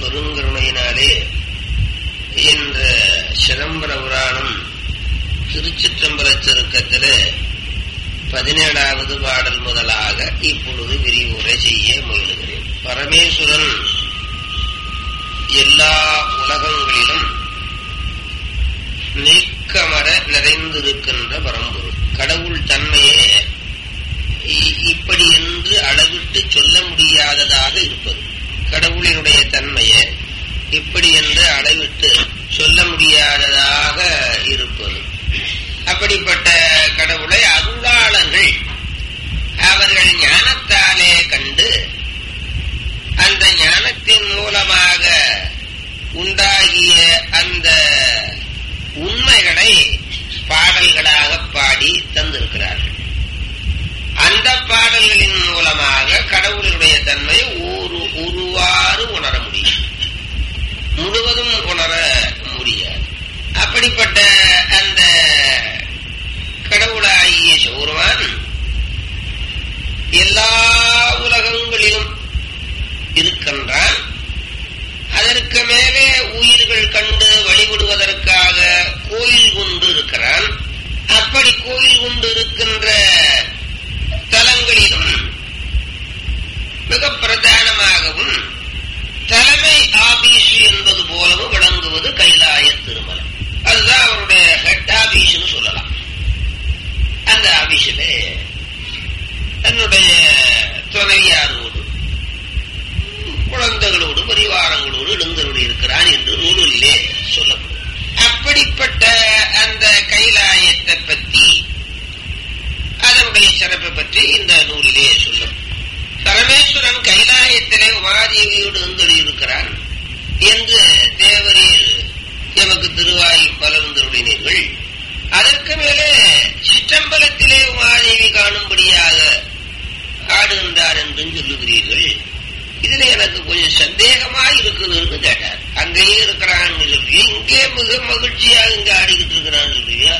பெருங்கருணையினாலே என்ற சிதம்பர புராணம் திருச்சிற்றம்பலச் சருக்கத்திலே 17வது பாடல் முதலாக இப்பொழுது விரிவுரை செய்ய முயலுகிறேன். பரமேஸ்வரன் எல்லா உலகங்களிலும் நீக்கமர நிறைந்திருக்கின்ற பரம்பொருள். கடவுள் தன்மையே இப்படி என்று அளவிட்டு சொல்ல முடியாததாக இருப்பது. கடவுளினுடைய தன்மையை இப்படி என்று அளவிட்டு சொல்ல முடியாததாக இருப்பது. அப்படிப்பட்ட கடவுளை அருளாளர்கள் அவர்கள் ஞானத்தாலே கண்டு அந்த ஞானத்தின் மூலமாக உண்டாகிய அந்த உண்மைகளை பாடல்களாக பாடி தந்திருக்கிறார்கள். அந்த பாடல்களின் மூலமாக கடவுளுடைய தன்மை ஒருவாறு உணர முடியும், முழுவதும் உணர முடியாது. அப்படிப்பட்ட அந்த கடவுளாகிய சிவபெருமான் எல்லா உலகங்களிலும் இருக்கின்றான். அதற்கு மேலே உயிர்கள் கண்டு வழிபடுவதற்காக கோயில் கொண்டு இருக்கிறான். அப்படி கோயில் கொண்டு இருக்கின்ற தலங்களிலும் மிக பிரதானமாகவும் தலைமை ஆபீஸ் என்பது போலவும் விளங்குவது கைலாய திருமலை. அதுதான் அவருடைய ஹெட் ஆபீஸ்னு சொல்லலாம். அந்த ஆபீஸிலே தன்னுடைய துணைவியாரோடு குழந்தைகளோடு பரிவாரங்களோடு எழுந்தருளி இருக்கிறான் என்று நூலிலே சொல்லப்படும். அப்படிப்பட்ட அந்த கைலாயத்தை பற்றி, அதனுடைய சிறப்பை பற்றி இந்த நூலிலே சொல்லும். பரமேஸ்வரன் கைலாயத்திலே உமாதேவியோடு எழுந்தருளி இருக்கிறான் என்று தேவரீர் எமக்கு திருவாய் பலர்ந்தருளினீர்கள். அதற்கு மேலே சிற்றம்பலத்திலே உமாதேவி காணும்படியாக ஆடுகின்றார் என்றும் சொல்லுகிறீர்கள். இதுல எனக்கு கொஞ்சம் சந்தேகமா இருக்குதுன்னு கேட்டார். அங்கேயே இருக்கிறான்னு சொல்றியா, இங்கே மிக மகிழ்ச்சியாக இங்க ஆடிக்கிட்டு இருக்கிறான்னு சொல்றியா,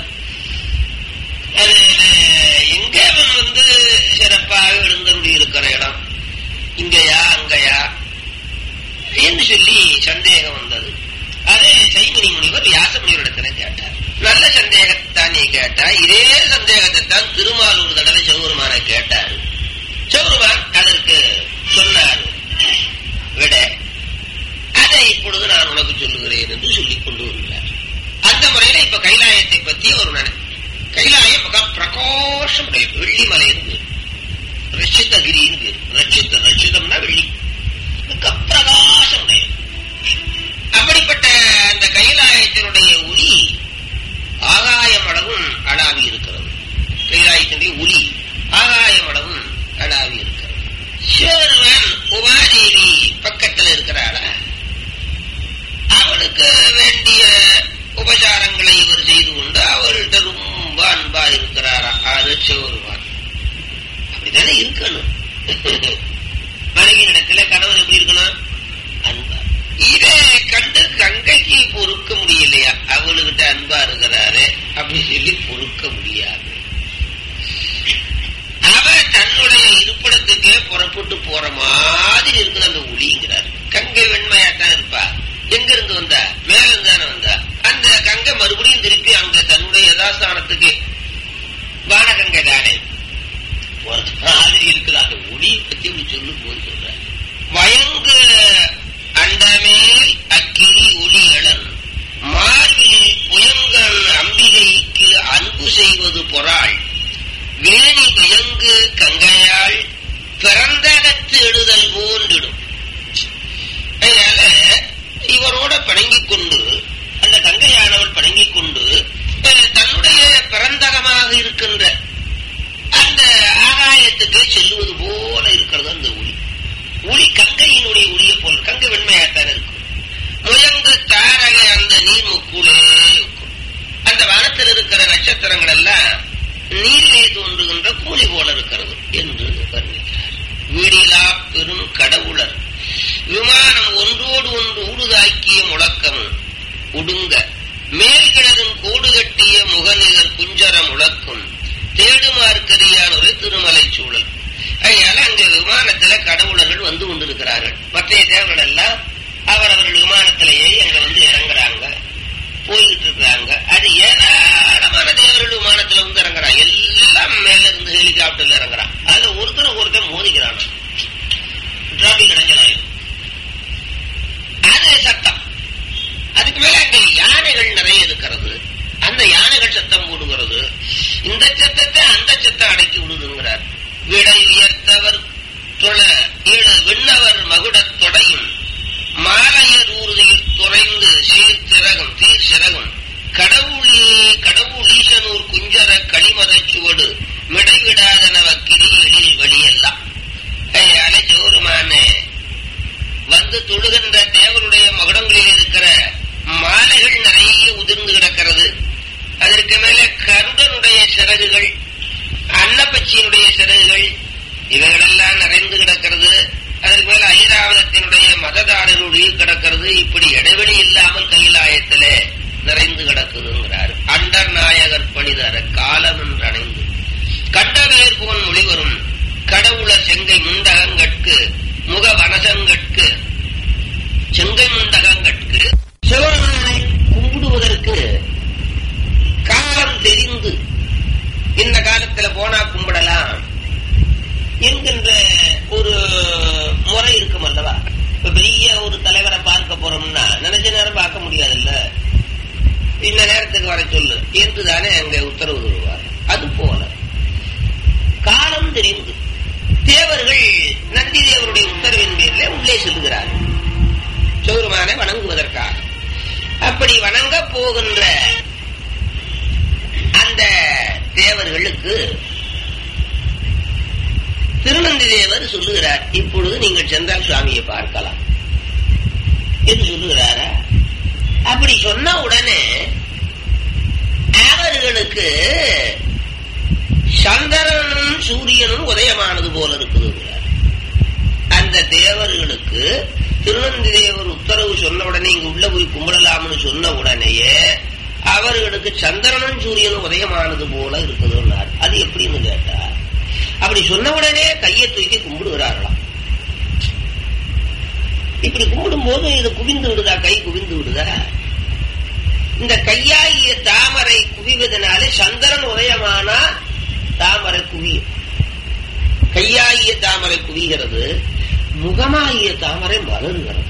அது எங்கே அவன் சிறப்பாக எழுந்தருளி இருக்கிற இடம் இங்கயா அங்கயா என்று சொல்லி சந்தேகம் வந்தது. அதே சைமுனி முனிவர் வியாசமுனிவரிடத்துல கேட்டார். நல்ல சந்தேகத்தானே கேட்டா. இதே சந்தேகத்தை தான் திருமாலூர் தடவை சிவபெருமான கேட்டார். சிவபெருமான் அதற்கு சொன்னார் விட, அதை இப்பொழுது நான் உனக்கு சொல்லுகிறேன் என்று சொல்லிக் கொண்டு வருகிறார். அந்த முறையில இப்ப கைலாயத்தை பற்றி ஒரு கைலாயம் மிக பிரகாசம் வெள்ளிமலைன்னு பேர், ரட்சிதகிரின்னு பேர். ரட்சிதம்னா வெள்ளி, மிக பிரகாசம் உடையது. அப்படிப்பட்ட அந்த கைலாயத்தினுடைய ஒளி ஆகாயம் அளவும் அளாவி இருக்கிறது. கைலாயத்தினுடைய ஒளி ஆகாயம் அளவும் அளாவி இருக்கிறது. சிவபெருமான் உமாதேவி பக்கத்தில் இருக்கிறாளா, அவளுக்கு வேண்டிய உபசாரங்களை இவர் செய்து கொண்டு அவள்கிட்ட ரொம்ப அன்பா இருக்கிறாரா. அது சிவபெருமான் அப்படித்தானே இருக்கணும். மனைவி இடத்துல கணவன் எப்படி இருக்கணும், அன்பா. இதை கண்டு கங்கைக்கு பொறுக்க முடியலையா, அவளுகிட்ட அன்பா இருக்கிறாரு அப்படின்னு சொல்லி பொறுக்க முடியாது. அவ தன்னுடைய இருப்பிடத்துக்கே புறப்பட்டு போற மாதிரி இருக்குது அந்த ஒளிங்கிறார். கங்கை வெண்மையாத்தான் இருப்பா. எங்க இருந்து வந்தா, மேல இருந்தானே வந்தா. அந்த கங்கை மறுபடியும் திருப்பி அங்க தன்னுடைய யதாஸ்தானத்துக்கு வானகங்கை தானே போறது மாதிரி இருக்குது. அந்த ஒளியை பத்தி இப்படி சொல்லும் போது சொல்ற வயங்கு அதுக்கு மேல அங்கே யானைகள் நிறைய இருக்கிறது. அந்த யானைகள் சத்தம் போடுகிறது. இந்த சத்தத்தை அந்த சத்தம் அடக்கி விடுதுங்கிறார். விடை உயர்த்தவர் தொழ விண்ணவர் மகுடத் தொடையும் மாலையர் ஊர்தியில் துறைந்து சீர்திறகும் தீர் சிறகும் கடவுளீசனூர் குஞ்சர களிமதச் சுவடு மிடைவிடாதனவக்கிரி எழில் வழியெல்லாம். அலைச்சோருமான வந்து தொழுகின்ற தேவருடைய மகுடங்களில் இருக்கிற மாலைகள் நிறைய உதிர்ந்து கிடக்கிறது. அதற்கு மேல கருடனுடைய சிறகுகள், அன்னப்பச்சியினுடைய சிறகுகள், இவைகளெல்லாம் நிறைந்து கிடக்கிறது. அதற்கு மேல ஐராவதத்தினுடைய மததாரருடைய கிடக்கிறது. இப்படி இடைவெளி இல்லாமல் கைலாயத்திலே நிறைந்து கிடக்குதுங்கிறார். அண்டர் நாயகர் பணிதர காலம் என்று அணைந்து கண்டவேர் போன் மொழிவரும் கடவுளர் செங்கை முண்டகங்கட்கு முக வனசங்கட்கு செங்கை முண்டகங்கட்கு சிவபெருமானை கும்பிடுவதற்கு காலம் தெரிந்து இந்த காலத்துல போனா கும்பிடலாம் என்கின்ற ஒரு முறை இருக்கும் அல்லவா. இப்ப பெரிய ஒரு தலைவரை பார்க்க போறோம்னா நினைச்ச நேரம் பார்க்க முடியாதுல்ல, இந்த நேரத்துக்கு வர சொல்லு என்றுதானே அங்க உத்தரவு தருவார். அது போல காலம் தெரிந்து தேவர்கள் நந்தி தேவருடைய உத்தரவின் பேரில் உள்ளே செல்கிறார்கள் சிவபெருமானை வணங்குவதற்காக. அப்படி வணங்க போகின்ற அந்த தேவர்களுக்கு திருநந்தி தேவர் சொல்லுகிறார், இப்பொழுது நீங்கள் சென்றால் சுவாமியை பார்க்கலாம் என்று சொல்லுகிறாரா. அப்படி சொன்ன உடனே அவர்களுக்கு சந்திரனும் சூரியனும் உதயமானது போல இருக்குது. அந்த தேவர்களுக்கு திருநந்தி தேவர் உத்தரவு சொன்ன உடனே இங்க உள்ள போய் கும்பிடலாம்னு சொன்ன உடனேயே அவர்களுக்கு சந்திரனும் சூரியனும் உதயமானது போல இருக்குதுன்னார். அது எப்படின்னு கேட்டா, அப்படி சொன்ன உடனே கையை தூக்கி கும்பிடுகிறார்களாம். இப்படி கும்பிடும் போது இது குவிந்து விடுதா, கை குவிந்து விடுதா. இந்த கையாகிய தாமரை குவிவதனாலே சந்திரன் உதயமானா தாமரை குவியும். கையாகிய தாமரை குவிகிறது, முகமாகிய தாமரை மலருகிறது.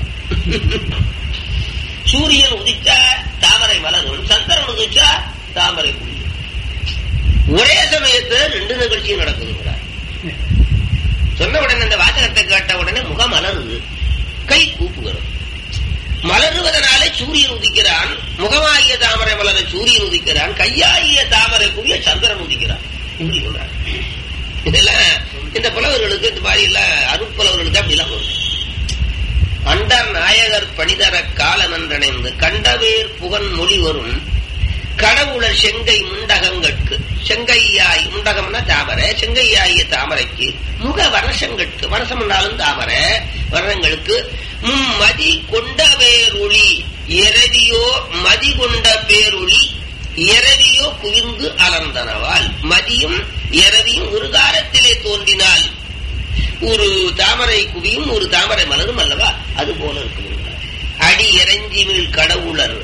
சூரியன் உதிச்சா தாமரை மலரும், சந்திரன் உதிச்சா தாமரை குவியும். ஒரே சமயத்தில் ரெண்டு நிகழ்ச்சியும் நடக்குதுங்கிறார். சொன்ன உடனே அந்த வாசகத்தை கேட்ட உடனே முகம் மலருது, கை கூப்புகிறது. மலருவதனாலே சூரியன் உதிக்கிறான், முகமாகிய தாமரை மலர சூரியன் உதிக்கிறான், கையாகிய தாமரை குவிய சந்திரன் உதிக்கிறான். இப்படி சொல்றாங்க. இதெல்லாம் இந்த புலவர்களுக்கு இந்த மாதிரி எல்லாம் அருட்புலவர்களுக்கு அப்படிலாம் வரும். அண்டர் நாயகர் பணிதர காலம் என்றணைந்து கண்டவேர் புகன் மொழி வரும் கடவுளர் செங்கை முண்டகங்கட்கு செங்கையாய் முண்டகம்னா தாமரை, செங்கையாகிய தாமரைக்கு முக வனசங்கட்கு, வனசம் என்றாலும் தாமரை வர்ணங்களுக்கு மதி கொண்ட பேரொளி எரவியோ மதி கொண்ட பேரொளி எரவியோ குவிந்து அலர்ந்தனவால். மதியும் எரவியும் ஒரு காலத்திலே தோன்றினால் ஒரு தாமரை குவியும் ஒரு தாமரை மலரும் அல்லவா, அது போல இருக்கு. அடி இறைஞ்சிமிழ் கடவுளர்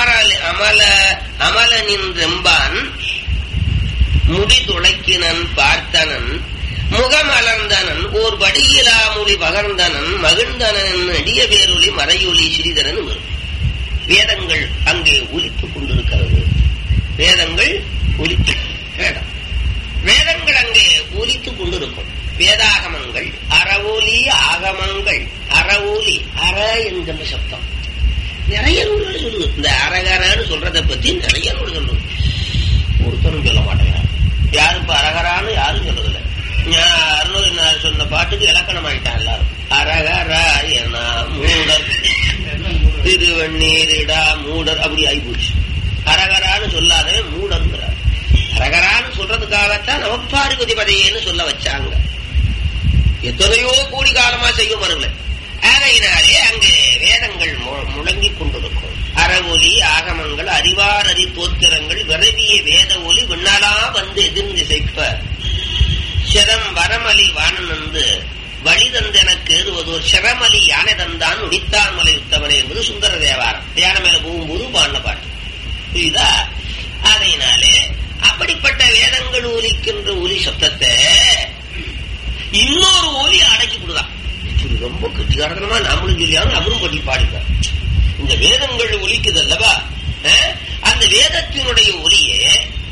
அமலனின் ரெம்பான் முடி துளைக்கினன் பார்த்தனன் முகமலர்ந்தனன் ஓர் வடியிலா மொழி பகர்ந்தனன் மகிழ்ந்தனன் அடிய பேரொலி மறையொலி சிறிதனன் வரும். வேதங்கள் அங்கே ஒலித்துக் கொண்டிருக்கிறது. வேதங்கள் ஒலித்து வேதங்கள் அங்கே ஒலித்துக் கொண்டிருக்கும். வேதாகமங்கள் அறவோலி ஆகமங்கள் அறவோலி அற என்கின்ற சப்தம் நிறைய நூல்கள் சொல்லுது. இந்த அரகரன்னு சொல்றதை பத்தி நிறைய நூல்கள் ஒருத்தரும் சொல்ல மாட்டேங்கிறார். யாரும் இப்ப அரகரான்னு யாரும் சொல்றதில்லை. அருணகிரிநாதர் சொன்ன பாட்டுக்கு இலக்கணம் ஆயிட்டான் எல்லாரும். அரகராயன மூடர் திருவண்ணீரிடா மூடர் அப்படி ஆயிப்போச்சு. அரகரான்னு சொல்லாதவே மூடர்ங்கிறார். அரகரான்னு சொல்றதுக்காகத்தான் நவப்பாரிபதி பதையேன்னு சொல்ல வச்சாங்க. எத்தனையோ கோடி காலமா செய்ய மறுல. ஆகையினாலே அங்கே வேதங்கள் முழங்கிக் கொண்டிருக்கும். அறவொலி ஆகமங்கள் அறிவார் அறி தோத்திரங்கள் விரவிய வேத ஒலி விண்ணலா வந்து எதிர்ந்து செய்ப்ப சிரம் வரமலி வானந்து வழி தந்தெனக்கு ஏறுவதோர் சிரமலி யானை தந்தான் உடித்தான் மலை உத்தவனே என்பது சுந்தர தேவாரம். யானை மேல போகும்போது பாடின பாட்டு புரியுதா. ஆகையினாலே அப்படிப்பட்ட வேதங்கள் ஒலிக்கின்ற ஒலி சப்தத்தை இன்னொரு ஒலி அடக்கி கொடுதான். ரொம்ப கட்டிகாரத்தனமா நாமளும் சொல்லியாலும் அவரும் படி பாடிப்பார். இந்த வேதங்கள் ஒலிக்குது அல்லவா, அந்த வேதத்தினுடைய ஒலியே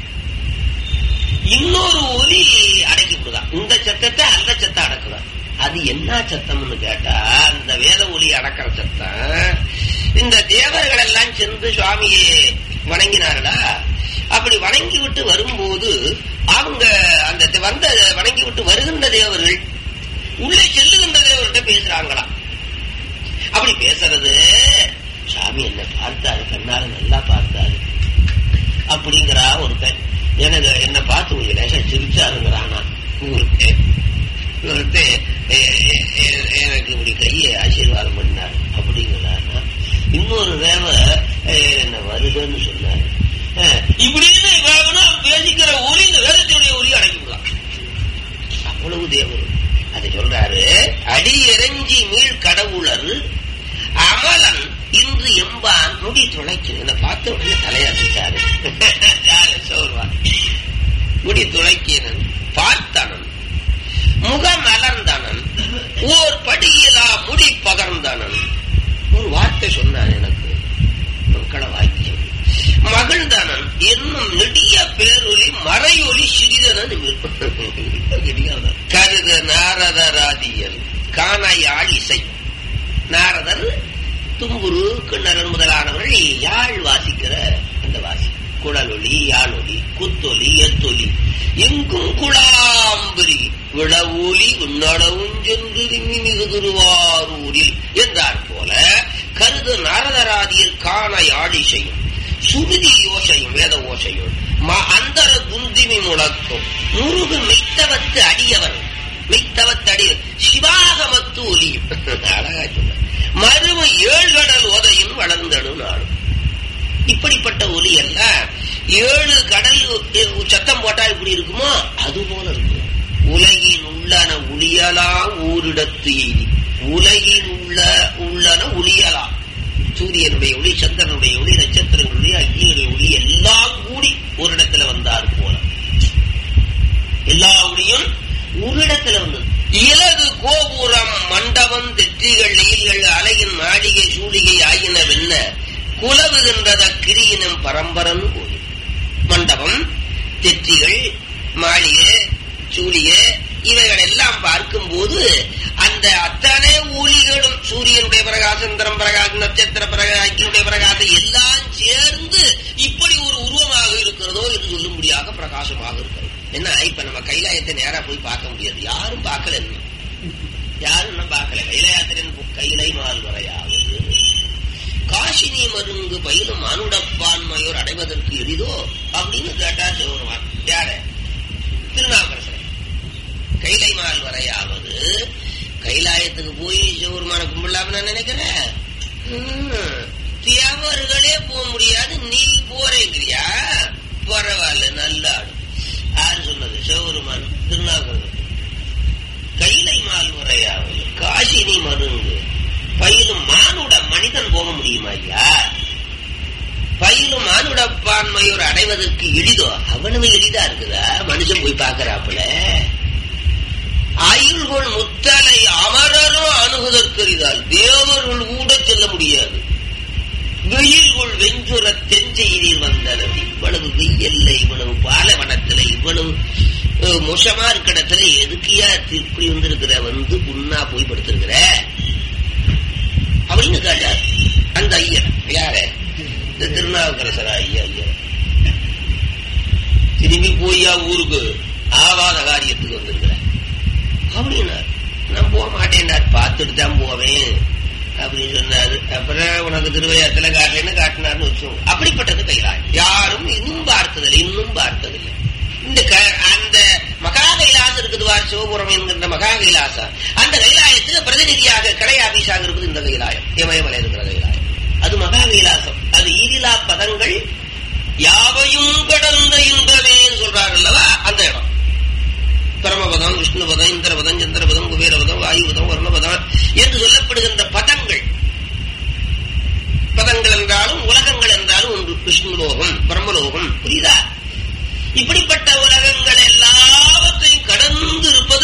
இன்னொரு ஒலி அடக்கிவிடுதான். இந்த சத்தத்தை அந்த சத்தம் அடக்குதான். அது என்ன சத்தம்னு கேட்டா, அந்த வேத ஒலி அடக்கிற சத்தம். இந்த தேவர்கள் எல்லாம் சென்று சுவாமியை வணங்கினார்களா, அப்படி வணங்கி விட்டு வரும்போது அவங்க அந்த வணங்கி விட்டு வருகின்ற தேவர்கள் உள்ளே செல்லுகின்ற தேவர்கிட்ட பேசுறாங்களா. அப்படி பேசுறது, சாமி என்ன பார்த்தாரு, கண்ணால நல்லா பார்த்தாரு அப்படிங்கிறா ஒருத்தன். எனக்கு என்ன பார்த்து கொஞ்சம் லேசா சிரிச்சாருங்கிறானா ஒருத்தன். எனக்கு இப்படி கையை ஆசீர்வாதம் பண்ணாரு அப்படிங்கிறானா. இன்னொரு தேவ என்ன வருதுன்னு சொன்னாரு. இப்படின்னு பேசிக்கிற ஒலி இந்த வேதத்தினுடைய ஒலி அடக்கிவிடலாம். அவ்வளவு தேவர். அதை சொல்றாரு, அடி இறஞ்சி மீள் கடவுளர் அமலன் இன்று எம்பான் முடி துளைக்கிறேன். என்ன பார்த்த உடனே தலையாசிட்டாரு. முடி துளைக்கிறன் பார்த்தனன் முகம் அலர்ந்தனன் ஓர் படியிலா முடி பகர்ந்தனன். ஒரு வார்த்தை சொன்னான் எனக்கு, மக்களை வாக்கியம். மகிழ்ந்தனன் என்னும் நெடிய பேரொலி மறையொலி சிறிதனன். கருத நாரதராதியல் காணாயாழ் இசை. நாரதர், தும்புரு, கிண்ணறன் முதலானவர்கள் யாழ் வாசிக்கிற அந்த வாசி. குழலொலி, யாழொலி, குத்தொலி, எத்தொலி எங்கும் குழாம்பரி விளவொலி உன்னளவும் சென்று மிகு திருவாரூரில் என்றார் போல கருது நாரதராதியில் காண யாழிசையும் சுருதி யோசையும் வேத ஓசையும் அந்தர குந்திமி முழக்கும் முருகு மெய்த்தவத்து அடியவர் மெய்த்தவத்தடியவர் சிவாகமத்து ஒலியும். அழகா சொல்ல மருவு ஏழ்கடல் ஓதையும் வளர்ந்தடு நாடும். இப்படிப்பட்ட ஒலி எல்லாம் 7 கடல் சத்தம் போட்டா இப்படி இருக்குமோ அது போல இருக்கும். உலகின் உள்ளன ஒளியலாம் ஊரிடத்து எய்தி. உலகின் உள்ளன ஒளியலாம். சூரியனுடைய ஒளி, சந்திரனுடைய ஒளி, நட்சத்திரங்களுடைய அக்னியுடைய ஒளி எல்லாம் கூடி ஒரு இடத்துல வந்தார் போல. எல்லா ஒளியும் ஒரு இடத்துல வந்தது. இலகு கோபுரம் மண்டபம் தெற்றிகள் எயில்கள் அலையின் மாளிகை சூழிகை ஆகின வென்ன குலவுகின்றத கிரியினும் பரம்பரன் கோயில். மண்டபம், தெற்றிகள், மாளிகை, சூழிகை இவைகள் எல்லாம் பார்க்கும் போது அந்த அத்தனை ஒளிகளும் சூரியனுடைய பிரகாசம், சந்திரன் பிரகாசம், நட்சத்திர பிரகாசனுடைய பிரகாசம் எல்லாம் சேர்ந்து இப்படி ஒரு உருவமாக இருக்கிறதோ என்று சொல்லும்படியாக பிரகாசமாக இருக்கிறது. என்ன, இப்ப நம்ம கைலாயத்தை நேரா போய் பார்க்க முடியாது. யாரும் பார்க்கல, யாரும் இன்னும் பார்க்கல. கைலாயத்தின் கைலை மால் வரையாவது காசினி மருங்கு பயிலும் அனுடப்பான்மையோர் அடைவதற்கு எளிதோ அப்படின்னு கேட்டா சிவருமான். யார? திருநாவுக்கரசர். கைலை மால் வரையாவது கைலாயத்துக்கு போய் சிவருமான கும்பிடலாம்னு நான் நினைக்கிறேன். தேவர்களே போக முடியாது, நீ போறேங்கிறியா? பரவாயில்ல, நல்லாடு. யாரு சொன்னது? சிவருமான் திருநாவுக்கரசர். கைலை மால் வரையாவது காசினி மருங்கு பயிலும் மானுட மனிதன் போக முடியுமா ஐயா? பயிலும் மானுடப்பான்மையோர் அடைவதற்கு எளிதோ? அவ்வளவு எளிதா இருக்குதா? மனுஷன் போய் பார்க்கிறாப்புல. ஆயுள்கள் முத்தலை அமரரும் அணுகுதற்கரிதால் தேவர்கள் கூட செல்ல முடியாது. வெயில்கள் வெஞ்சுர தென்செய்தியில் வந்தனர். இவ்வளவு வெயில்ல, இவ்வளவு பாலைவனத்துல, இவ்வளவு மோசமா இருக்கிற இடத்துல எதுக்கியா இப்படி வந்திருக்கிற, வந்து புண்ணா போய் படுத்திருக்கிற அப்படின்னு கேட்டார் அந்த ஐயர். யார? இந்த திருநாவுக்கரசரா ஐயா. திரும்பி போய்யா ஊருக்கு ஆவாத காரியத்துக்கு வந்திருக்கிற அப்படின்னார். நான் போக மாட்டேன், பார்த்துட்டு தான் போவேன் அப்படின்னு சொன்னாரு. அப்புறம் உனக்கு திருவையாத்துல காட்டலன்னு காட்டினார்னு வச்சோம். அப்படிப்பட்டது கைலாயம். யாரும் இன்னும் பார்த்ததில்லை. இந்த அந்த மகா கைலாசம் இருக்குதுவா, சிவபுரம் என்கின்ற மகா கைலாசம். அந்த கைலாயத்துக்கு பிரதிநிதியாக கடை ஆபீஸாக இருக்குது இந்த கைலாயம். இமயமலை இருக்கிற கைலாயம் அது மகா கைலாசம். அது ஈரிலா பதங்கள் யாவையும் கடந்த இன்பமே சொல்றாரு அல்லவா, அந்த இடம். பரமபதம், விஷ்ணுபதம், இந்திரபதம், சந்திரபதம், குபேரபதம், வாயுபதம், வருணபதம் என்று சொல்லப்படுகின்ற பதங்கள் என்றாலும் உலகங்கள் என்றாலும் ஒன்று. விஷ்ணுலோகம், பிரம்மலோகம், புரியுதா? இப்படிப்பட்ட உலகங்கள் எல்லாவற்றையும் கடந்து இருப்பது,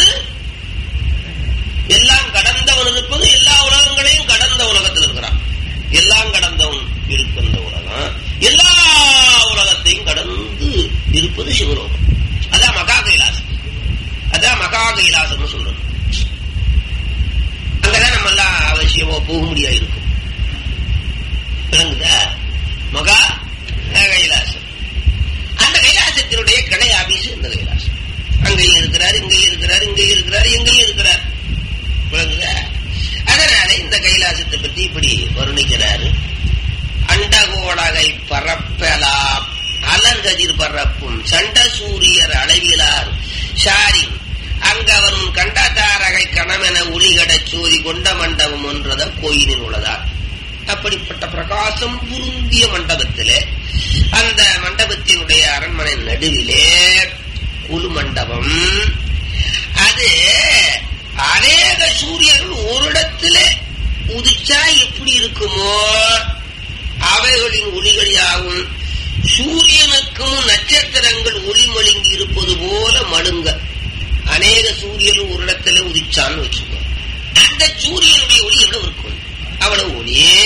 எல்லாம் கடந்தவன் இருப்பது, எல்லா உலகங்களையும் கடந்த உலகத்தில் இருக்கிறான். எல்லாம் கடந்தவன் இருக்கின்ற உலகம் எல்லா உலகத்தையும் கடந்து இருப்பது சிவலோகம். அதான் மகா கைலாசம். அதான் மகா கைலாசம்னு சொல்றது. அங்கதான் நம்ம எல்லாம் அவசியமா போக முடியாது இருக்கும். விளங்குதா? மகா கைலாசம். அந்த கைலாசத்தினுடைய கடை ஆபீஸ் இந்த கைலாசம். அங்கேயும் இருக்கிறார், இங்கேயும் இருக்கிறார், இங்கேயும் இருக்கிறார், எங்கேயும் இருக்கிறார். விளங்குதா? அதனால இந்த கைலாசத்தை பத்தி இப்படி வர்ணிக்கிறாரு. அண்டகோடகை பரப்பலாம் அலர்கதிர் பரப்பும் சண்ட சூரியர் அளவிலார் சாரி அங்கவரும் கண்டதாரகை கணமென ஒளிகட சோதி கொண்ட மண்டபம் ஒன்றத கோயிலில் உள்ளதார். அப்படிப்பட்ட பிரகாசம் புருந்திய மண்டபத்திலே, அந்த மண்டபத்தினுடைய அரண்மனை நடுவிலே குழு மண்டபம். அது அநேக சூரியர்கள் ஒரு இடத்துல உதிச்சா எப்படி இருக்குமோ அவைகளின் ஒளிகளியாகும். சூரியனுக்கும் நட்சத்திரங்கள் ஒளி மழுங்கி இருப்பது போல மழுங்க அநேக சூரியனும் ஒரு இடத்துல உதிச்சான்னு வச்சுக்கோ. அந்த சூரியனுடைய ஒளி எவ்வளவு இருக்கும்? அவ்வளவு ஒளியே.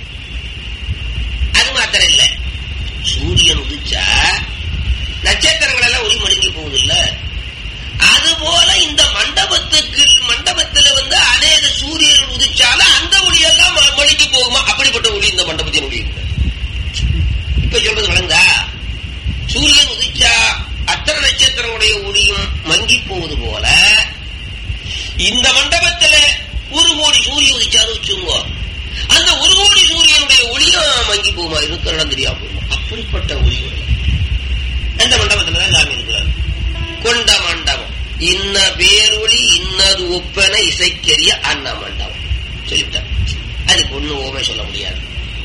அது மாத்திரம் இல்ல, சூரியன் உதிச்சா நட்சத்திரங்கள் எல்லாம் ஒளி மழுங்கி போகுது இல்ல, அதுபோல இந்த மண்டபத்துல அநேக சூரியன் உதிச்சாலும் அந்த ஒளியெல்லாம் மழுங்கி போகுமா? அப்படிப்பட்ட ஒளி இந்த மண்டபத்தின் ஒளி. இப்ப சொல்றது வழங்கா, சூரியன் உதிச்சா அத்தனை நட்சத்திரங்களுடைய ஒளியும் மங்கி போவது போல இந்த மண்டபத்துல 1 கோடி சூரியன் உதிச்சாரு வச்சுங்க, அந்த 1 கோடி சூரியனுடைய ஒளியும் மங்கி போகுமா? இருக்கிற இடம் தெரியாம போகுமா? அப்படிப்பட்ட ஒளி அந்த மண்டபத்துலதான் சாமி இருக்கிறார். கொண்ட மண்டபம் இன்ன பேரொளி இன்னது ஒப்பன இசைக்கரிய அண்ணா மண்டபம் சொல்லிவிட்டார். அதுக்கு ஒண்ணு ஓமை சொல்ல முடியாது.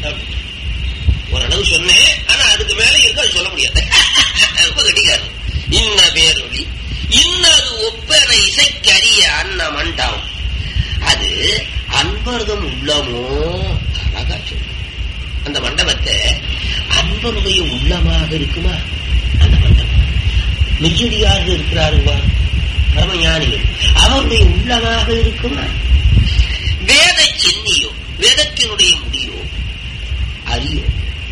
ஓரளவு சொன்னேன், ஆனா அதுக்கு மேல இருக்கு, அது சொல்ல முடியாது. ரொம்ப கட்டிக்காரு. இன்ன பேரொளி இன்னது ஒப்பன இசைக்கரிய அண்ணா மண்டபம். அது அன்பர்தம் உள்ளமோ அழகா சொல்லு. அந்த மண்டபத்தை அன்பருடைய உள்ளமாக இருக்குமா? அந்த மண்டபம் மெய்யடியார்கள் இருக்கிறாருவா, பரமஞானிகள், அவருடைய உள்ளமாக இருக்குமா? வேத சென்னியோ, வேதத்தினுடைய முடியோ அறியோ,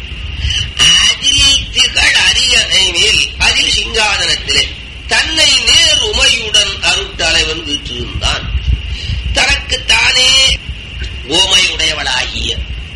அதில் திகழ் அரியணை மேல் அதில் சிங்காதனத்திலே தன்னை நேர் உமையுடன் அருட்டலைவன் வீற்றிருந்தான். தனக்குத்தானே ஓமையுடையவளாகிய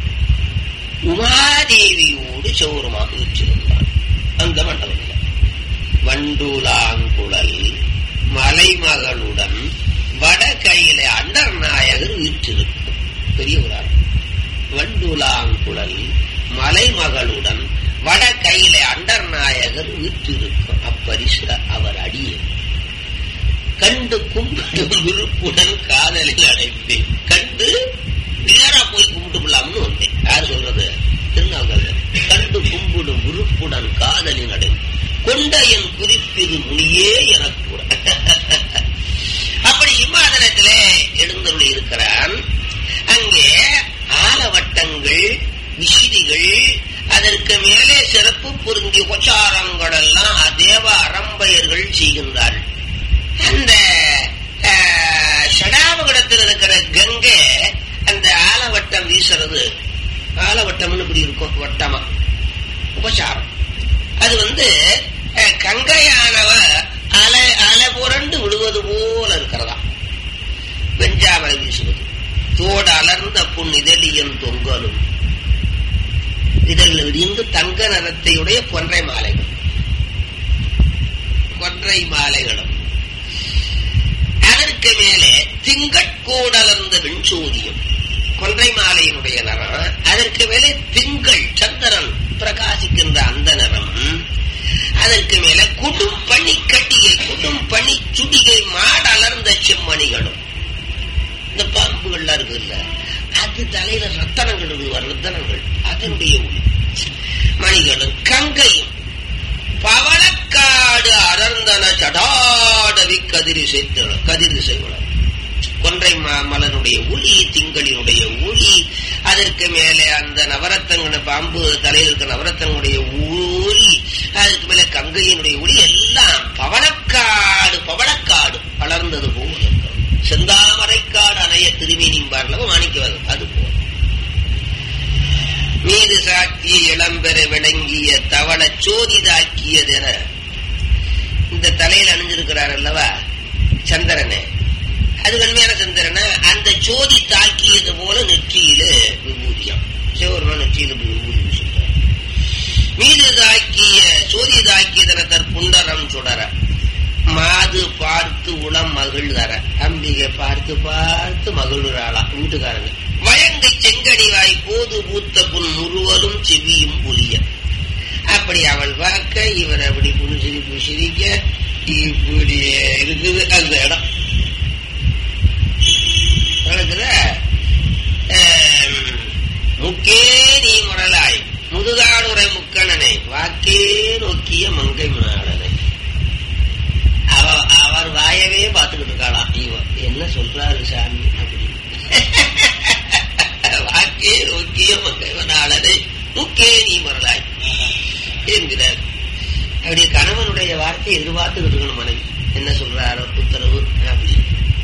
உமாதேவியோடு சௌரமாக வீற்றிருந்தான். அந்த மண்டபத்தில் வண்டுலாங்குழல் மலைமகளுடன் வடகையில அண்டர் நாயகர் வீற்றிருக்கும். பெரிய ஒரு வண்டுலாங்குழல் மலைமகளுடன் வடகையில அண்டர் நாயகர் வீற்றிருக்கும். அப்பரிசு அவர் அடியே கண்டு கும்பிடும் விருப்புடன் காதலில் அடைப்பேன். கண்டு நேரா போய் கும்பிட்டு கொள்ளாம்னு வந்தேன். யார் சொல்றது? திருநாவுக்கரசர். கண்டு கும்பிடும் விருப்புடன் காதலில் அடைப்பேன் கொண்ட என் குறிப்பிது முனியே எனக்கு கூட. அப்படி சிம்மாசனத்திலே எழுந்தருளி இருக்கிறான். அங்கே ஆலவட்டங்கள் விசிறிகள், அதற்கு மேலே சிறப்பு பொருந்திய உபச்சாரங்கள் எல்லாம் தேவ அரம்பையர்கள் செய்கின்றார்கள். அந்த ஷடாபகடத்தில் இருக்கிற கங்கை அந்த ஆலவட்டம் வீசுறது. ஆலவட்டம்னு இப்படி இருக்கும், வட்டமா உபச்சாரம். அது கங்கையானவ அலை புரண்டு விடுவது போல இருக்கிறதா. வெஞ்சாமலை வீசுவது. தோடு அலர்ந்த புண் இதழியன் தொங்கலும், இதழ் இடிந்து தங்க நிறத்தையுடைய கொன்றை மாலைகளும் அதற்கு மேலே திங்கட்கோடலர்ந்த வெண்சோதியம் கொன்றை மாலையினுடைய நிறம். அதற்கு மேலே திங்கள் சந்திரன் பிரகாசிக்கின்ற அந்த நிறம். அதற்கு மேல குடும் பனி கட்டிகை குடும் பனி சுடிகை மாடலர்ந்த செம்மணிகளும். இந்த பாம்புகள்லாம் இருக்குல்ல, அது தலையில ரத்தனங்கள் அதனுடைய ஒளி மணிகளும் கங்கையும் பவளக்காடு அடர்ந்தன சடாடவி கதிரிசைகளும் கொன்றை மலனுடைய ஒளி, திங்களினுடைய ஒளி. அதற்கு மேலே அந்த நவரத்தங்க பாம்பு தலையில் இருக்கிற நவரத்தனுடைய ஒளி, அதுக்கு மேல கங்கையினுடைய ஒளி எல்லாம் பவளக்காடு வளர்ந்தது போல இருக்கிறது. செந்தாமரைக்காடு அணைய திருமீனின் பாடலும் மாணிக்கவது அது போல. மீது மீது சாத்திய இளம்பெற விளங்கிய தவள சோதிதாக்கியதென இந்த தலையில் அணிஞ்சிருக்கிறார் அல்லவா சந்திரனே, அது வெண்மையான சந்திரனை அந்த சோதி தாக்கியது போல நெற்றியில விபூதியம் சிவருமா நெற்றியில விபூதி பூசிட்டார். மீது தாக்கிய சோதி தாக்கியதன தற்புண்டரம் சுடர மாது பார்த்து உளம் மகிழ்தர. அம்பிகை பார்த்து பார்த்து மகிழ்றாளாம் வீட்டுக்காரங்க. வயங்கை செங்கடிவாய் போது பூத்த புன் முருவலும் செவியும் புரிய. அப்படி அவள் பார்க்க இவர் அப்படி புனிசிரிப்பு சிரிக்க இப்படி இருக்குது அந்த இடம் நடக்குத. முக்கே நீ முரலாய் முதுகாடுரை முக்கணனை வாக்கே நோக்கிய மங்கை முனாளனை. அவர் வாயவே பார்த்துக்கிட்டு இருக்காளாம். இவன் என்ன சொல்றாரு சாமி அப்படி வாக்கே நோக்கிய மங்கை முனாளனை முக்கே நீ முரலாய் என்கிறார். அப்படி கணவனுடைய வார்த்தையை எதிர்பார்த்துக்கிட்டு இருக்கணும் மனைவி என்ன சொல்றாரோ உத்தரவு அப்படி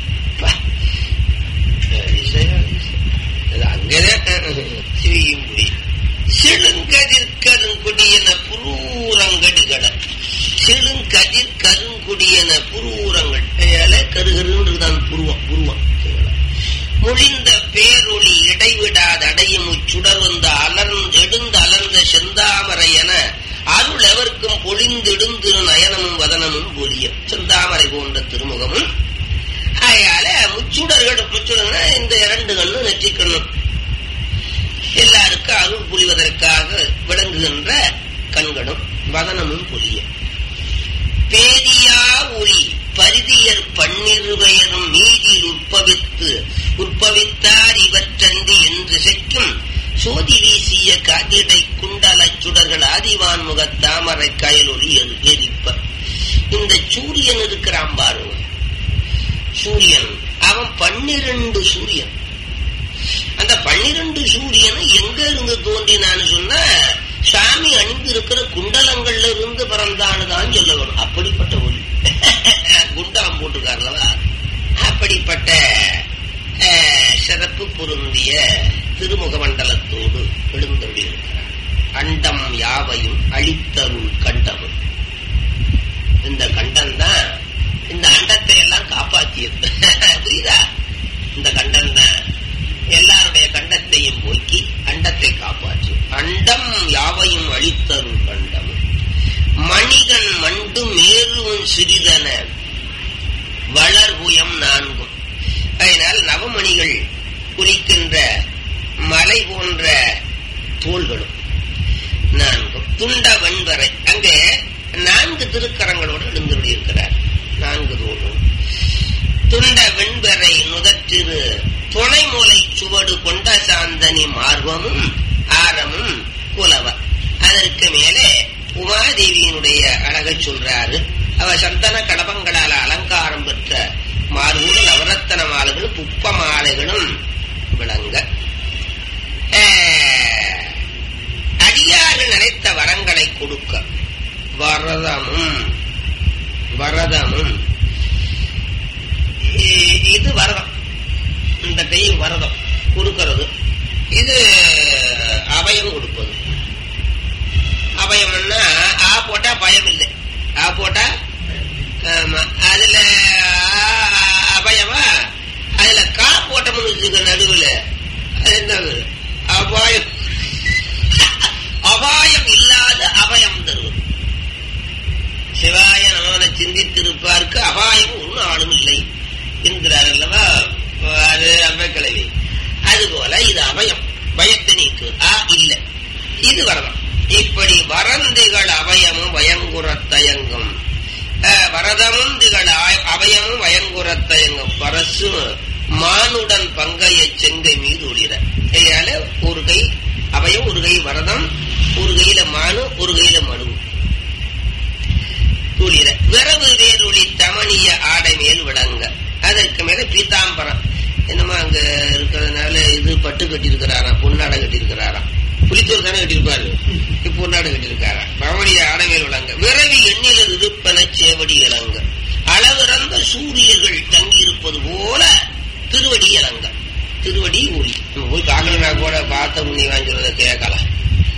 அங்கதான் செழுங்கதிர் கருங்குடியன புரூரங்கடிகள செழுங்கதிர் கருங்குடியன புரூரங்கள் கருகருன்றுதான் புருவம் புருவம் முழிந்த பேரொளி இடைவிடாத அடையும் சுடர் வந்த எழுந்து அலர்ந்த செந்தாமரை என அருள் எவர்க்கும் பொழிந்திடுந்து நயனமும் வதனமும் பொலிய. செந்தாமரை போன்ற திருமுகமும் ஆயால முச்சுடர்கள் இந்த 2 கண்ணும் நெற்றி கண்ணும் எல்லாருக்கும் அருள் புரிவதற்காக விளங்குகின்ற கண்களும் வதனமும் பொலிய. பேதியா ஒளி பரிதியர் 12 மீதில் உற்பவித்தார் இவற்றந்தி என்று செக்கும் சோதி வீசிய காதிடை குண்டல சுடர்கள் ஆதிவான் முக தாமரை கயலொலி எரிப்ப. இந்த சூரியன் இருக்கிறான் பாருங்க, சூரியன் அவன் 12 சூரியன். அந்த 12 சூரியனை எங்க இருந்து தோன்றினான்னு சொன்னா சாமி அணிந்து இருக்கிற குண்டலங்கள்ல இருந்து பிறந்தானுதான் சொல்ல வேணும். அப்படிப்பட்ட ஒளி குண்டலம் போட்டிருக்காருலவா, அப்படிப்பட்ட சிறப்பு பொருந்திய திருமுக மண்டலத்தோடு எழுந்தொழி இருக்கிறார். அண்டம் யாவையும் அழித்தருள் கண்டமும். இந்த கண்டம் தான் இந்த அண்டத்தை எல்லாம் காப்பாற்றியது. புரியுதா? இந்த கண்டம் தான் எல்லாருடைய கண்டத்தையும் போக்கி அண்டத்தை காப்பாற்று. அண்டம் யாவையும் அழித்தருள் கண்டமும். மணிகன் மண்டு மேலும் சிறிதன வளர்புயம் 4. அதனால் நவமணிகள் குறிக்கின்ற மலை போன்ற தோள்களும் 4. துண்ட வெண்வரை அங்கே 4 திருக்கரங்களோடு எழுந்துள்ளி இருக்கிறார். 4 தோள்களும் துண்ட வெண்வரை நுதற்றிரு துணை மூலை சுவடு கொண்ட சாந்தனி மார்பமும் ஆரமும் குலவ. அதற்கு மேலே உமாதேவியினுடைய அழகை சொல்றாரு. அவ சந்தன கடபங்களால் அலங்காரம் பெற்ற மார்போடு நவரத்தன மாலைகளும் புப்ப மாலைகளும் விளங்க. அடியார்கள் நினைத்த வரங்களை கொடுக்க வரதமும் இது வரதம். இந்த கை வரதம் கொடுக்கிறது. இது அபயம் கொடுப்பது. அபயம்னா ஆ போட்டா பயம் இல்லை. ஆ போட்டா அதுல அபயமா, அதுல கா போட்டோம்னு நடுவுல அது என்ன அபாயம். அபாயம் இல்லாத அபயம் தருவது. சிவாய நமன சிந்தித்திருப்பாருக்கு அபாயம் ஒரு நாளும் இல்லை என்கிறார் அல்லவா, அது அம்பக்கிழவி. அதுபோல இது அபயம், பயத்தை நீக்கு. இல்ல இது வரதம். இப்படி வரந்திகள் அபயமும் வயங்குறத்தயங்கும். வரதமும் திகள் அபயமும் வயங்குறத்தயங்கும். பரசு மானுடன் பங்கைய செங்கை மீது ஒளிர. கையால ஒரு கை அபயம், ஒரு கை வரதம், ஒரு கையில மானு, ஒரு கையில மனு ஒளிர. விரவு வேரொளி தமணிய ஆடை மேல் விளங்க. அதற்கு மேல பீதாம்பரம் என்னமா அங்க இருக்கிறதுனால இது பட்டு கட்டியிருக்கிறாராம், பொன்னாடை கட்டியிருக்கிறாராம். புலித்தூர் தானே கட்டியிருப்பாரு, பொன்னாடை கட்டியிருக்காராம். பவனிய ஆடைமேல் விளங்க. விரவி எண்ணில இருப்பன சேவடி இளங்க. அளவிறந்த சூரியர்கள் தங்கியிருப்பது போல திருவடி இளங்க. திருவடி ஒளி. நம்ம போய் பார்க்கலனா கூட பார்த்த முன்னி வாங்கிறத கேட்கலாம்.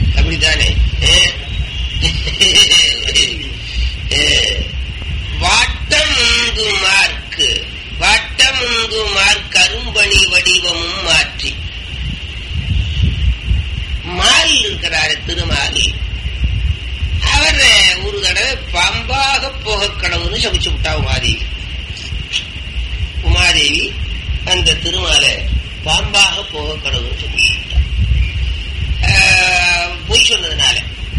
சபிச்சு விட்டா உமாதேவி அந்த திருமாலை பாம்பாக போக கடவுள் சொல்லி பொய் சொன்னதுனால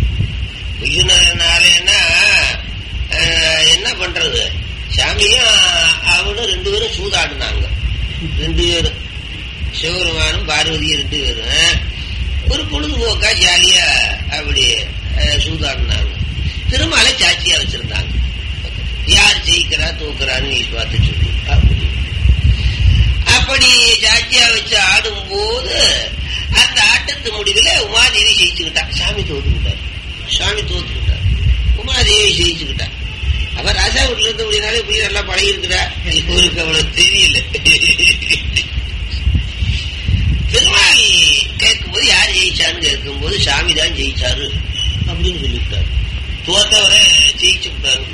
என்ன பண்றது? சாமியும் அவனும் 2 பேரும் சூதாடினாங்க. 2 பேரும் சிவபெருமானும் பார்வதியும் 2 பேரும் ஒரு பொழுதுபோக்கா ஜாலியா அப்படி சூதாடினாங்க. திருமாலை சாட்சியா வச்சிருந்தாங்க. யார் ஜெயிக்கிறா தூக்குறான்னு நீ பார்த்து சொல்லு அப்படி சாட்சியா வச்சு ஆடும் போது அந்த ஆட்டத்து முடிவுல உமாதேவி ஜெயிச்சுக்கிட்டா. சாமி தோத்துக்கிட்டார். உமாதேவி ஜெயிச்சுக்கிட்டா. அவ ராஜா வீட்டுல இருந்து முடியினாலே இப்படி நல்லா பழகி இருக்கிறா. இவருக்கு அவ்வளவு தெரியல. பெருமாள் கேட்கும்போது யார் ஜெயிச்சான்னு கேட்கும்போது சாமி தான் ஜெயிச்சாரு அப்படின்னு சொல்லிவிட்டாரு. தோத்தவரை ஜெயிச்சு விட்டாரு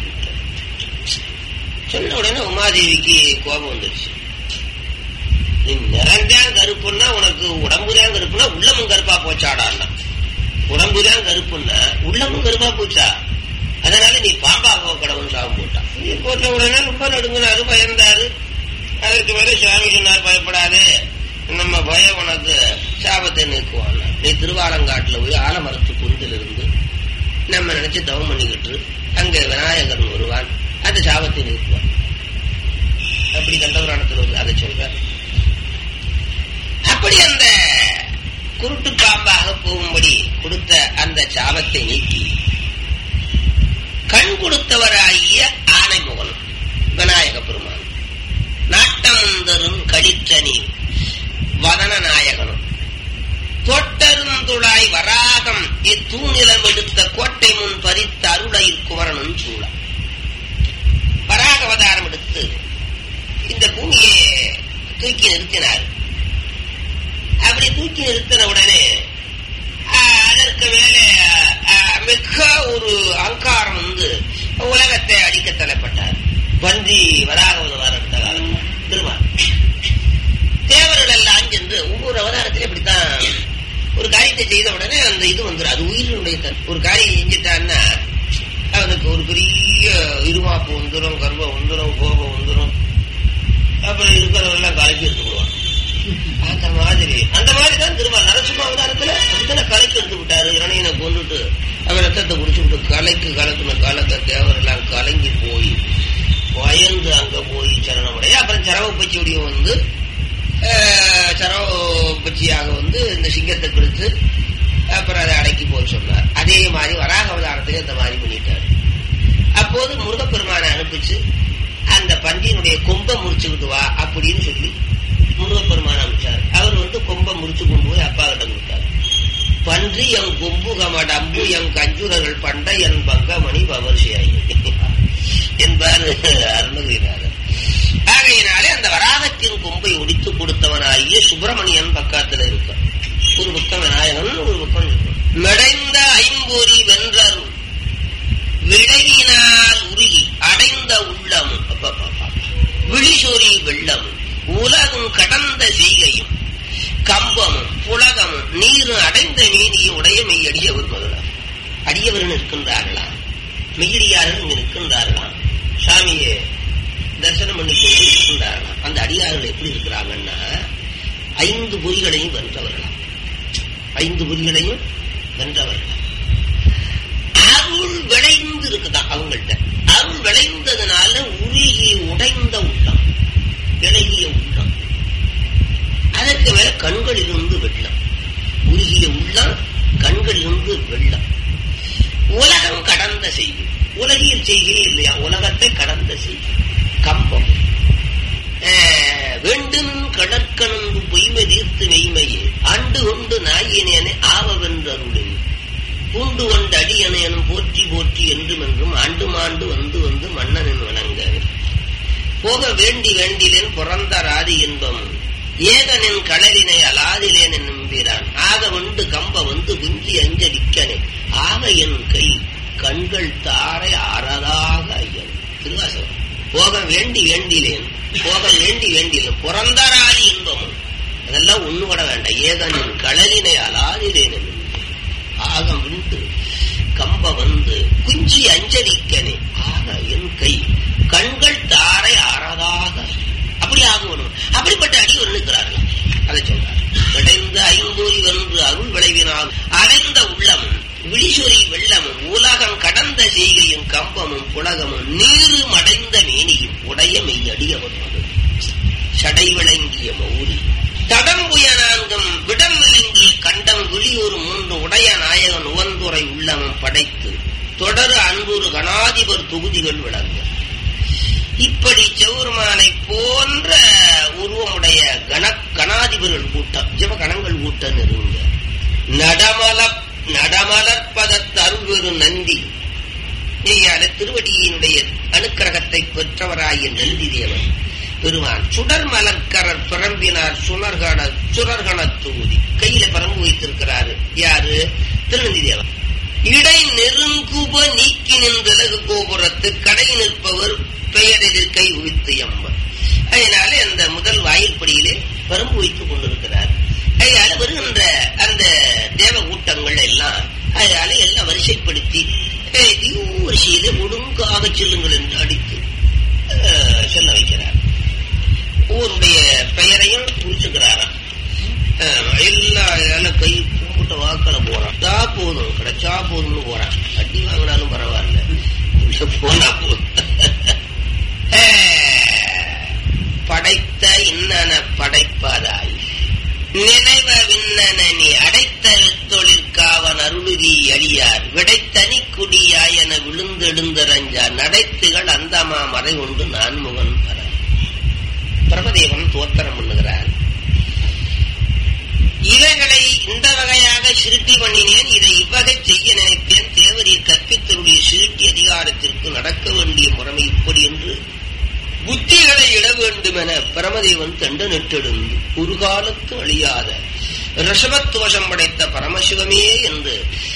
சொன்ன உடனே உமாதேவிக்கு கோபம் வந்துருச்சு. நீ நிறந்தான் கருப்புன்னா உனக்கு உடம்புதான் கருப்புன்னா உள்ளமும் கருப்பா போச்சாடான்னா. உடம்புதான் கருப்புன்னா உள்ளமும் கருப்பா போச்சா, அதனால நீ பாம்பா கடவுள் சாபம் போட்டான். நீ போட்ட உடனே ரொம்ப நடுங்கினாரு, பயந்தாரு. அதற்கு மேல சுவாமி சொன்னார், பயப்படாது, நம்ம பயம் உனக்கு சாபத்தை நீக்குவான். நீ திருவாலங்காட்டுல போய் ஆலமரத்து குந்தில் இருந்து நம்ம நினைச்சு தவம் பண்ணிக்கிட்டு அங்க விநாயகர் வருவான், அந்த சாபத்தை நீக்குவான். அப்படி கண்டபுராணத்தில் வந்து அதை சொல்றார். அப்படி அந்த குருட்டு பாம்பாக போகும்படி கொடுத்த அந்த சாபத்தை நீக்கி கண் கொடுத்தவராகிய ஆனைமுகன் விநாயக பெருமான், நாட்டமந்தரும் களிற்றனி வதன நாயகனும் தொட்டருந்துளாய் வராகம் இத்தூணிலம் எடுத்த கோட்டை முன் பறித்த அருளையில் குமரனும் சூழ வராக அவதாரம் எடுத்து இந்த பூமியை தூக்கி நிறுத்தினார். அப்படி தூக்கி நிறுத்தின உடனே அதற்கு மேலே மிக ஒரு அங்காரம் வந்து உலகத்தை அடிக்க தலைப்பட்டார். பன்றி வராக அவதாரம் எடுத்த காலம் திருமால் தேவர்கள் எல்லாம் சென்று ஒவ்வொரு அவதாரத்திலும் இப்படித்தான் ஒரு காரியத்தை செய்த உடனே அந்த இது வந்துடும். அது உயிரினுடைய ஒரு காரியம் செஞ்சுட்டான்னா அவனுக்கு ஒரு பெரிய இருமாப்பு வந்துடும், கர்வம் வந்துடும், கோபம் வந்துடும். அப்புறம் இருக்கிறவெல்லாம் கலைக்கு எடுத்துக்குவான். அந்த மாதிரிதான் திருமால் நரசிம்ம அவதாரத்துல அப்படித்தான கலைக்கு எடுத்து விட்டாரு. இரணையனை கொண்டுட்டு அவன் ரத்தத்தை குடிச்சு விட்டு கலக்குன காலத்தை தேவரெல்லாம் கலங்கி போய் பயந்து அங்க போய் சரணமுடைய. அப்புறம் சரவப்பச்சியுடைய வந்து சரவப்பச்சியாக வந்து இந்த சிங்கத்தை கொடுத்து அப்புறம் அதை அடக்கி போய் சொன்னார். அதே மாதிரி வராக அவதாரத்திலே இந்த மாதிரி பண்ணிட்டாரு. அப்போது முருகப்பெருமானை அனுப்பிச்சு அந்த பன்றியினுடைய கொம்பை முறிச்சுக்கிட்டு வா அப்படின்னு சொல்லி முருகப்பெருமான் அனுப்பிச்சார். அவர் வந்து கொம்பை முறிச்சு கொண்டு போய் அப்பா கிட்ட கொடுத்தார். பன்றி என் கொம்பு கமடம்பு என் கஞ்சுரர்கள் பண்ட என் பங்கமணி பவர்ஷியாயி என்பார் அருணகிரிநாதர். ஆகையினாலே அந்த வராகத்தின் கொம்பை ஒடித்து கொடுத்தவனாகிய சுப்பிரமணியன் பக்கத்துல இருக்க. ஒரு பக்கம் விநாயகன், ஒரு பக்கம் இருக்கும். மெடைந்த ஐம்பொறி வென்றரும் விடையினால் உருகி அடைந்த உள்ளமும் விழிசொறி வெள்ளமும் உலகும் கடந்த செய்கையும் கம்பமும் புலகமும் நீரும் அடைந்த மீனியும் உடைய மெய்யடியவர் முதலாம். அடியவர்கள் இருக்கின்றார்களாம், மெய்யடியார்கள் இங்கு நிற்கின்றார்களாம், சாமியை தரிசனம் பண்ணிக்கொண்டு இருக்கின்றார்களாம். அந்த அடியார்கள் எப்படி இருக்கிறாங்கன்னா 5 பொறிகளையும் வென்றவர்களாம். 5 பொறிகளையும் வென்றவர்களாம். அருள் விளைந்து இருக்குதான் அவங்கள்ட்ட. அருள் விளைந்ததுனால உருகி உடைந்த உள்ளம், இலகிய உள்ளம். அதற்கு மேல கண்களிலிருந்து வெள்ளம், உருகிய உள்ளம், கண்களிலிருந்து வெள்ளம். உலகம் கடந்த செய்தி, உலகியல் செய்கையே இல்லையா, உலகத்தை கடந்த செய்தி. கம்பம் வேண்டும் கடற்கணந்து பொய்மை தீர்த்து மெய்மையே ஆண்டு கொண்டு நாயினேனை ஆவவென்றருளின் பூண்டு கொண்டு அடியனையனும் போற்றி போற்றி என்றும் என்றும் ஆண்டு மாண்டு வந்து வந்து மன்னனின் வணங்க போக வேண்டி வேண்டிலேன் பிறந்த ராதி என்பம் ஏகனின் கடலினை அலாதிலேன் நம்பிறான் ஆக வந்து கம்ப வந்து குஞ்சி அஞ்சடிக்கனே ஆக என் கை கண்கள் தாரை ஆறதாக ஐயன். திருவாசகம். போக வேண்டி வேண்டிலேன், போக வேண்டி வேண்டிலேன் பிறந்த ராதி என்பமும் அதெல்லாம் ஒண்ணு கூட வேண்டாம். ஏகனின் கடலினை அலாதிலேன் ஆகம் விண்டு கம்ப வந்து குஞ்சி அஞ்சலிக்கனே ஆக என் கை கண்கள் தாரை ஆறதாக அப்படி ஆகணும். அப்படிப்பட்ட அடியவர் இருக்கிறார்கள். அதை சொல்றார். விளைந்த ஐம்பூரி வென்று அருள் விளைவினால் அடைந்த உள்ளமும் விழிசொறி வெள்ளமும் உலகம் கடந்த செய்கையும் கம்பமும் புலகமும் நீரும் அடைந்த மேனியும் உடைய மெய்யடியவர் சடை விளங்கிய மௌரி தடம்புய நான்கும் விடம் விளங்கிய கண்டம் விழியூர் மூன்று உடைய நாயகன் உவந்துரை உள்ளமும் படைத்து தொடர் அன்புறு கணாதிபர் தொகுதிகள் விளங்க. இப்படி செவுருமானை போன்ற உருவமுடைய கணாதிபர்கள் கூட்டம் ஜெவகணங்கள் கூட்டம் நெருங்க நடமலர்பதத்து அருள்வெறு நந்தி திருவடியினுடைய அனுக்கிரகத்தை பெற்றவராகிய நந்தி தேவன் பெருமான் சுடர் மலர்கரர் பரம்பினார் சுரர்கண தொகுதி கையில பரம்பு வைத்திருக்கிறாரு. யாரு? திருநந்தி தேவன். இடை நெருங்குப நீக்கி நின்றலகு கோபுரத்து கடை நிற்பவர் பெயரில் கை உவித்து எம்பர். அதனால அந்த முதல் வாயிற்படியிலே பரம்பு வைத்துக் கொண்டிருக்கிறார். அதனால வருகின்ற அந்த தேவ கூட்டங்கள் எல்லாம் அதனால எல்லாம் வரிசைப்படுத்தி வரிசையிலே ஒழுங்காக செல்லுங்கள் என்று அடித்து செல்ல வைக்கிறார். ஊருடைய பெயரையும் குறிச்சுக்கிறாராம். எல்லா கை கூப்பிட்ட வாக்கள போறான். போதும் கிடைச்சா போதும்னு போறான். அடி வாங்கினாலும் பரவாயில்ல, போனா போதும். படைத்த இன்னன படைப்பதாய் நினைவ விண்ணன நீ அடைத்த தொழிற்காவன் அருளுதி அடியார் விடைத்தனி குடியாயன விழுந்தெழுந்தரஞ்சார் நடைத்துகள் அந்தமா மறை கொண்டு நான்முகன் பர. பிரமதேவன் தோத்திரம் பண்ணுகிறார். இவைகளை இந்த வகையாக சிருட்டி பண்ணினேன், இதை இவ்வகை செய்ய நினைப்பேன். தேவரீர் கற்பித்தருடைய சிருட்டி அதிகாரத்திற்கு நடக்க வேண்டிய முறைமை இப்படி என்று புத்திகளை இட வேண்டும் என பரமதேவன் தண்டு நெட்டெடுந்து ஒரு காலத்து அழியாத ரிஷபத்துவசம் படைத்த பரமசிவமே என்று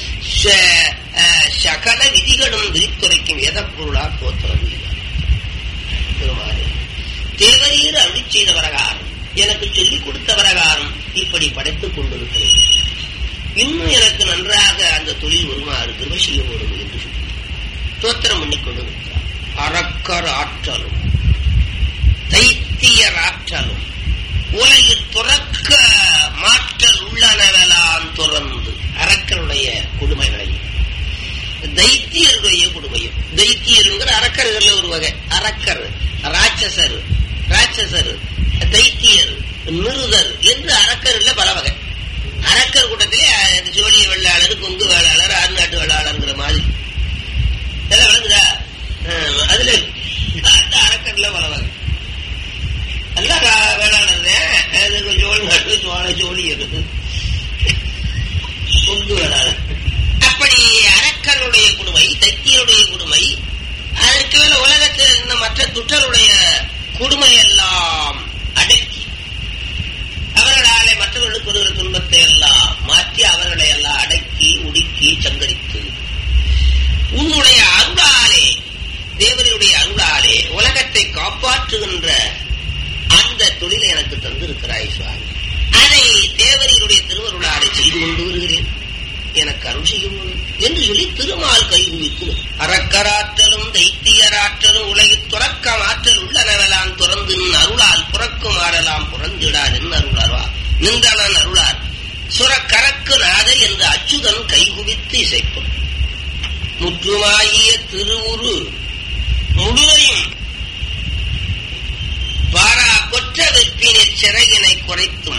சகல விதிகளும் விரித்துரைக்கும் வேத பொருளால் தோத்திரம் பெருமாறு தேவரீர் அருளி செய்த பிரகாரம் எனக்கு சொல்லிக் கொடுத்த பிரகாரம் இப்படி படைத்துக் கொண்டிருக்கிறேன். இன்னும் எனக்கு நன்றாக அந்த தொழில் வருமாறு கிருபை செய்ய வேண்டும் என்று சொல்லி தோத்திரம் பண்ணிக் கொண்டிருக்கிறார். அறக்கர் ஆற்றலும் தைத்தியர் ஆற்றலும் உலகில் துறக்க மாற்றல் உள்ளனவெல்லாம் துறந்து அரக்கருடைய கொடுமைகளையும் தைத்தியருடைய கொடுமையும். தைத்தியருங்கிற அரக்கர்கள் ஒரு வகை. அரக்கர் ராட்சசர் தைத்தியர் மிருதர் என்று அரக்கர்கள் பல வகை. அரக்கர் கூட்டத்திலே ஜோலிய வெள்ளாளர் கொங்கு வேளாளர் ஆறுநாட்டு வேளாளர்ங்கிற மாதிரி எல்லாம் விளங்குதா? அதுல அந்த அரக்கர்ல பல வகை. அல்ல வேளாளர் ஜோல்நாட்டு ஜோலி இருக்குது கொங்கு வேளாளர். அப்படி அரக்கருடைய கொடுமை தைத்தியருடைய கொடுமை, அதற்கு மேல உலகத்தில் இருந்த மற்ற துற்றருடைய கொடுமை எல்லாம் அடக்கி அவர்களாலே மற்றவர்களுக்கு ஒரு துன்பத்தை எல்லாம் மாற்றி அவர்களை எல்லாம் அடக்கி ஒடுக்கி சங்கரித்து உன்னுடைய அருளாலே தேவனுடைய அருளாலே உலகத்தை காப்பாற்றுகின்ற அந்த தொழிலை எனக்கு தந்திருக்கிறாய் சுவாமி. அதை தேவனுடைய திருவருளாலே செய்து கொண்டு வருகிறேன், எனக்கு அருள் செய்யும் என்று சொல்லி திருமால் கை குவித்து அறக்கராற்றலும் தைத்தியராற்றலும் உலகில் துறக்கம் ஆற்றல் உள்ளனவெல்லாம் துறந்து அருளால் புறக்கும் ஆடலாம் புறந்திடார் என்ன அருளார்வா நின்றனன் அருளார் சுரக்கரக்கு நாத என்று அச்சுதன் கைகுவித்து இசைக்கும் முற்றுமாகிய திருவுரு முழுமையும் பாரா கொற்ற வெற்பினில் சிறகினை குறைத்தும்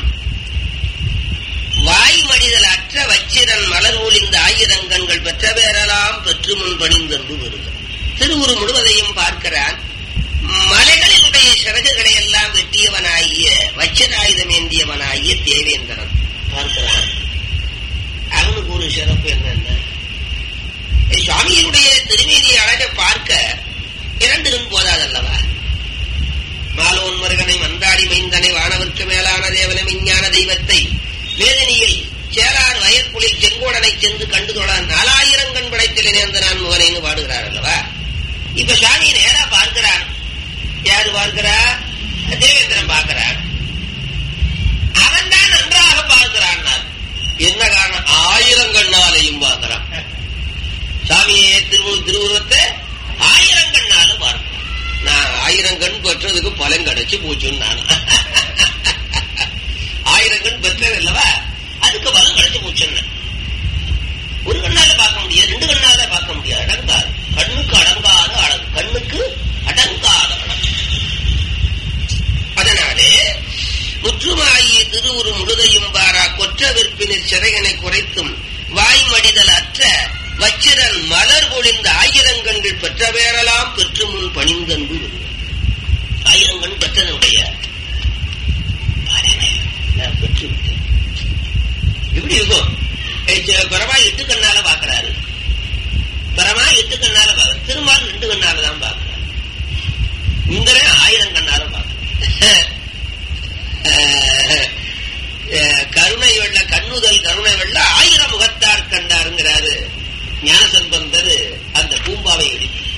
வாய் மடிதல் அற்ற வச்சிரன் மலர் ஒளிந்த ஆயிரங்கண்கள் பெற்ற பேரெல்லாம் பெற்று முன் பணிந்தென்று வருகிறார். திருவுரு முழுவதையும் பார்க்கிறான். மலைகளினுடைய சிறகுகளை எல்லாம் வெட்டியவனாகிய வச்சிராயுதம் ஏந்தியவனாகிய தேவேந்திரன் பார்க்கிறான். அவனுக்கு ஒரு சிறப்பு என்னன்னா, சுவாமியினுடைய திருமேனியை அழக பார்க்க இரண்டு கண் போதாதல்லவா? மாலோன் மருகனை மந்தாடி மைந்தனை வானவர்க்கு மேலான தேவனை விஞ்ஞான தெய்வத்தை வேதனையில் சேரார் வயற்புலில் செங்கோடனை சென்று கண்டு தொழ 4000 கண் படைத்திலே நேர்ந்த நான் முகனைன்னு பாடுகிறார் அல்லவா? இப்ப சாமி நேரா பார்க்கிறார். யாரு பார்க்கிறா? தேவேந்திரன் பார்க்கிறார். அவன் தான் நன்றாக பார்க்கிறான். என்ன காரணம்? 1000 கண்ணாலையும் பார்க்கிறான். சாமியே திருவுருவத்தை 1000 கண்ணாலும் பார்க்கிறான். பெற்றதுக்கு பலன் கிடைச்சு போச்சுன்னு நான் 1000 கண் பெற்றது அல்லவா, அதுக்கு பலன் கிடைச்சு போச்சுன்னு. ஒரு கண்ணால பார்க்க முடியாது, 2 கண்ணால பார்க்க முடியாது, அடங்காது. கண்ணுக்கு அடங்காத அழகு, கண்ணுக்கு அடங்காத அழகு. அதனாலே முற்றுமாயி திருவுரு முழுதையும் பாரா கொற்ற விற்பினில் சிறையனை குறைத்தும் வாய்மடிதல் அற்ற வச்சிரன் மலர் பொழிந்த 1000 கண்கள் பெற்ற வேறலாம் பெற்று முன் பணிந்தன்பு. 1000 கண் பெற்றனுடைய பெற்று விட்டேன். எப்படி இருக்கும்? பரமா 8 கண்ணால பாக்குறாரு, பரமா 8 கண்ணால பாக்குற, திருமால் 2 கண்ணால தான் பாக்குறாரு, இந்திரன் 1000 கண்ணால பாக்குறாரு. கருணை வெள்ள கண்ணுதல் கருணை வெள்ள 1000 முகத்தார் கண்டாருங்கிறாரு ஞானசம்பந்தர். அந்த பூம்பாவை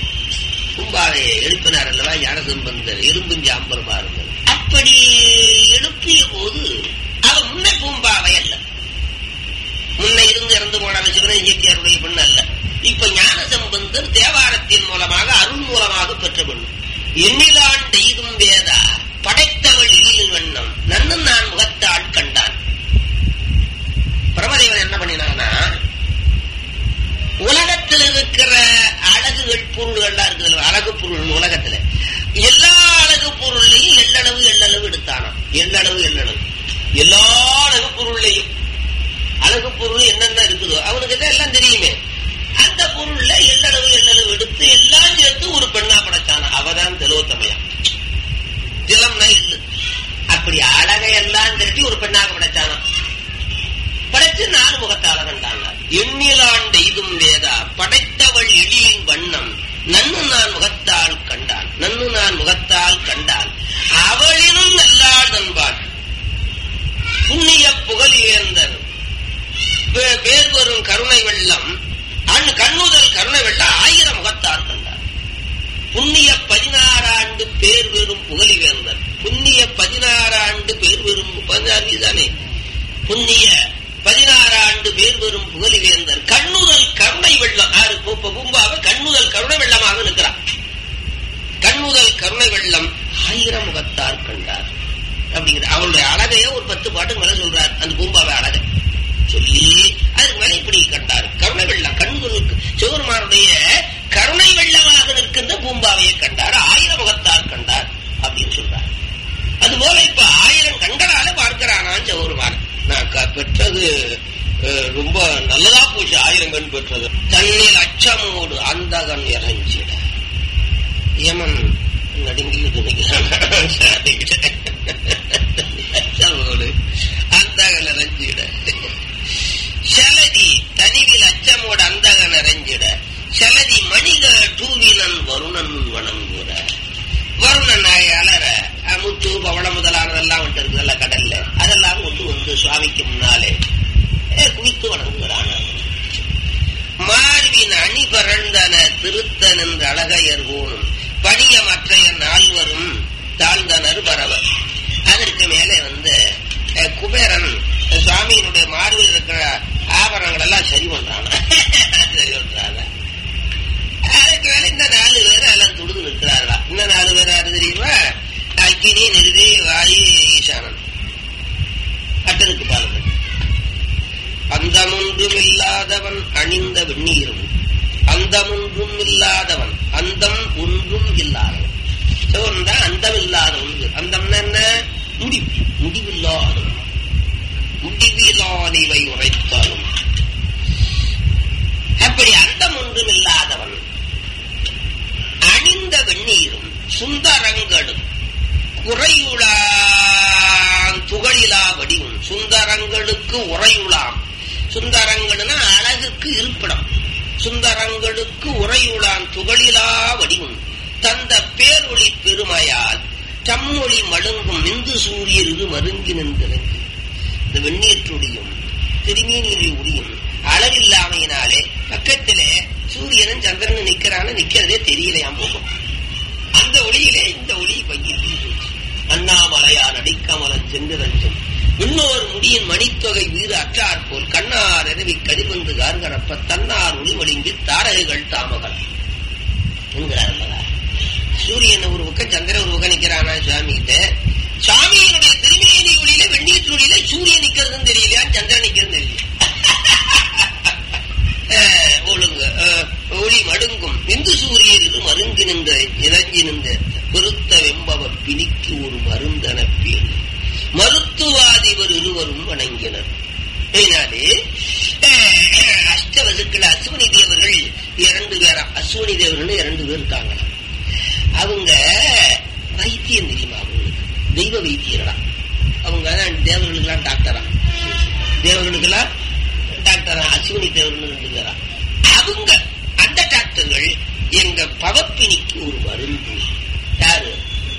எழுப்பினார் அல்லவா ஞானசம்பந்தர், எலும்புஞ்சாம்பர் பாருங்கள். அப்படி எழுப்பிய போது அவர் முன்ன பூம்பாவை அல்ல, முன்ன இருந்து இறந்து போன வச்சுக்கணும் இயற்கையாருடைய பெண் அல்ல. இப்ப ஞானசம்பந்தர் தேவாரத்தின் மூலமாக அருள் மூலமாக பெற்ற பெண். எண்ணிலான் தெய்தும் வேதா படைத்தவள் இழியில் வண்ணம் நன்னு நான் முகத்தாள் கண்டான். பிரமதேவன் என்ன பண்ணினானா, உலகத்தில் இருக்கிற அழகுகள் பொருள்கள்லாம் இருக்குது, அழகு பொருள் உலகத்துல எல்லா அழகு பொருளையும் எள்ளளவு எடுத்தானா. எள்ளளவு எல்லா அழகு பொருளையும், அழகு பொருள் என்னென்ன இருக்குதோ அவனுக்கு எல்லாம் தெரியுமே, அந்த பொருள்ல எள்ளளவு எடுத்து எல்லாம் சேர்த்து ஒரு பெண்ணா படைச்சானா. அவதான் திலோத்தமையா, திலம்னா இல்லை, அப்படி அழகையெல்லாம் திரட்டி ஒரு பெண்ணாக படைச்சானா. படைச்சு 4 முகத்தால கண்டாங்க. எண்ணிலான் தெய்தும் வேதா படைத்தவள் எழியின் வண்ணம் நன்னு நான் முகத்தால் கண்டான். நன்னு நான் முகத்தால் கண்டான் அவளினும் நல்லாள் நண்பாள் புண்ணிய புகழிவேந்தர் பேர் வரும் கருணை வெள்ளம் கண்ணுதல் கருணை வெள்ளம் 1000 முகத்தால் கண்டார். புண்ணிய 16 ஆண்டு பேர் பெறும் புகழிவேந்தர். புண்ணிய 16 ஆண்டு பேர் பெறும் 16 தானே, புண்ணிய 16 ஆண்டு பேர் பெறும் புகழிவேந்தர் கண்ணுதல் கருணை வெள்ளம். பூம்பாவை கண்ணுதல் கருணை வெள்ளமாக இருக்கிறார். கண்ணுதல் கருணை வெள்ளம் 1000 முகத்தார் கண்டார் அப்படிங்கிற அவருடைய அழகைய ஒரு 10 பாட்டுக்கு மேல சொல்றார். அந்த பூம்பாவை அழகை சொல்லி அதுக்கு மேல இப்படி கண்டார். கருணை வெள்ளம் கண்ணுதலுக்கு சிவருமானுடைய கருணை வெள்ளமாக நிற்கின்ற பூம்பாவையை கண்டார். 1000 முகத்தார் கண்டார் அப்படின்னு சொல்றார். அதுபோல இப்ப 1000 கண்களால பார்க்கிறானான் சிவருமான். நான் பெற்றது ரொம்ப நல்லதா போச்சு, 1000 கண் பெற்றது. தன்னில் அச்சமோடு அந்த கண் இறஞ்சிட யமன் நடுங்கிட்டு அச்சமோடு அந்த கண் இறஞ்சிட சலதி தனிவில் அச்சமோடு அந்த கண் இறஞ்சிட சலதி மணிக டூவினன் வருணன் வணங்குற. வருணன் அலற முத்து பவளம் முதலானதெல்லாம் விட்டு இருக்குதல்ல கடல்ல, அதெல்லாம் கொண்டு வந்து சுவாமிக்கு முன்னாலே குவித்து வணங்குகிறான். மார்பின் அணி பரண்டன திருத்தன் என்று அழகையர் போனும் பணிய மற்றைய 4வரும் தாழ்ந்தனர் பரவர். அதற்கு மேலே குபேரன் சுவாமியினுடைய மார்பில் இருக்கிற ஆபரணங்கள் எல்லாம் சரி பண்றாங்க. அதுக்கு மேல இந்த 4 பேர் எல்லாம் துடுது நிற்கிறார்களா. இந்த 4 பேர் யாரு தெரியுமா? அக்கினி நிருதி வாயு ஈசானன். கட்டதுக்கு பாருங்கள். அந்தமொன்றும் இல்லாதவன் அணிந்த வெண்ணீரும் அந்தமொன்றும் இல்லாதவன் அந்தம் ஒன்றும் இல்லாதவன் சிவன் தான் அந்தம் இல்லாதவன். அந்தம்னா என்ன? முடிவில்லாதவன். முடிவில்லாதவை உரைத்தாலும் அப்படி அந்தம் ஒன்றும் இல்லாதவன் அணிந்த வெண்ணீரும் சுந்தரங்களும் குறையுளாம் துகளிலா வடிவும். சுந்தரங்களுக்கு உரையுளாம். சுந்தரங்கள்னா அழகுக்கு இருப்பிடம். சுந்தரங்களுக்கு உரையுளாம் துகளிலா வடிவும் தந்த பேரொளி பெருமையால் தம்மொழி மழுங்கும் மிந்து சூரியர் இது மருங்கி நின்றனங்கு. இந்த வெண்ணீற்றொடியும் திருமீனிலே ஒளியும் அளவில்லாமையினாலே பக்கத்திலே சூரியனும் சந்திரனும் நிக்கிறதே தெரியலையாம் போகும். அந்த ஒளியிலே இந்த ஒளி பங்கி அண்ணாமலையார் அடிக்கமலன் சென்றிரஞ்சும் இன்னொரு முடியின் மணித்தொகை வீறு அற்றாற் போல் கண்ணார் எரவி கதிர்வந்து கார்கரப்ப தன்னார் ஒளிமொழிங்கி தாரகைகள் தாமகள் என்கிறார் அல்லவா. சூரியன் ஒரு பக்கம் சந்திரன் ஒரு பக்கம் நிற்கிறான். கேட்டானா சுவாமிகிட்ட, சுவாமியினுடைய திருமேனி ஒளியில வெந்நீற்று ஒளியில சூரியன் நிக்கிறதுன்னு தெரியலையா, சந்திரன் நிக்கிறது தெரியல. ஒழுங்கு ஒளி மடுங்கும் இந்து சூரியர் இது மருங்கி நின்ற இறங்கி நின்ற பெருத்த வெம்பவ பிணிக்கு ஒரு மருந்தனப்பேன் மருத்துவாதிபர் இருவரும் வணங்கினர். அஷ்டவசுக்கள் அஸ்வினி தேவர்கள் 2 பேரா, அஸ்வினி தேவர்கள் 2 பேர் இருக்காங்களா. அவங்க வைத்தியம் தெரியுமா, அவங்களுக்கு தெய்வ வைத்தியர்களா. அவங்க தேவர்களுக்கெல்லாம் டாக்டரா, தேவர்களுக்கெல்லாம் டாக்டரா. அஸ்வினி தேவர்கள் 2 பேரா. அவங்க அந்த டாக்டர்கள் எங்க பவப்பிணிக்கு ஒரு மருந்து. யாரு?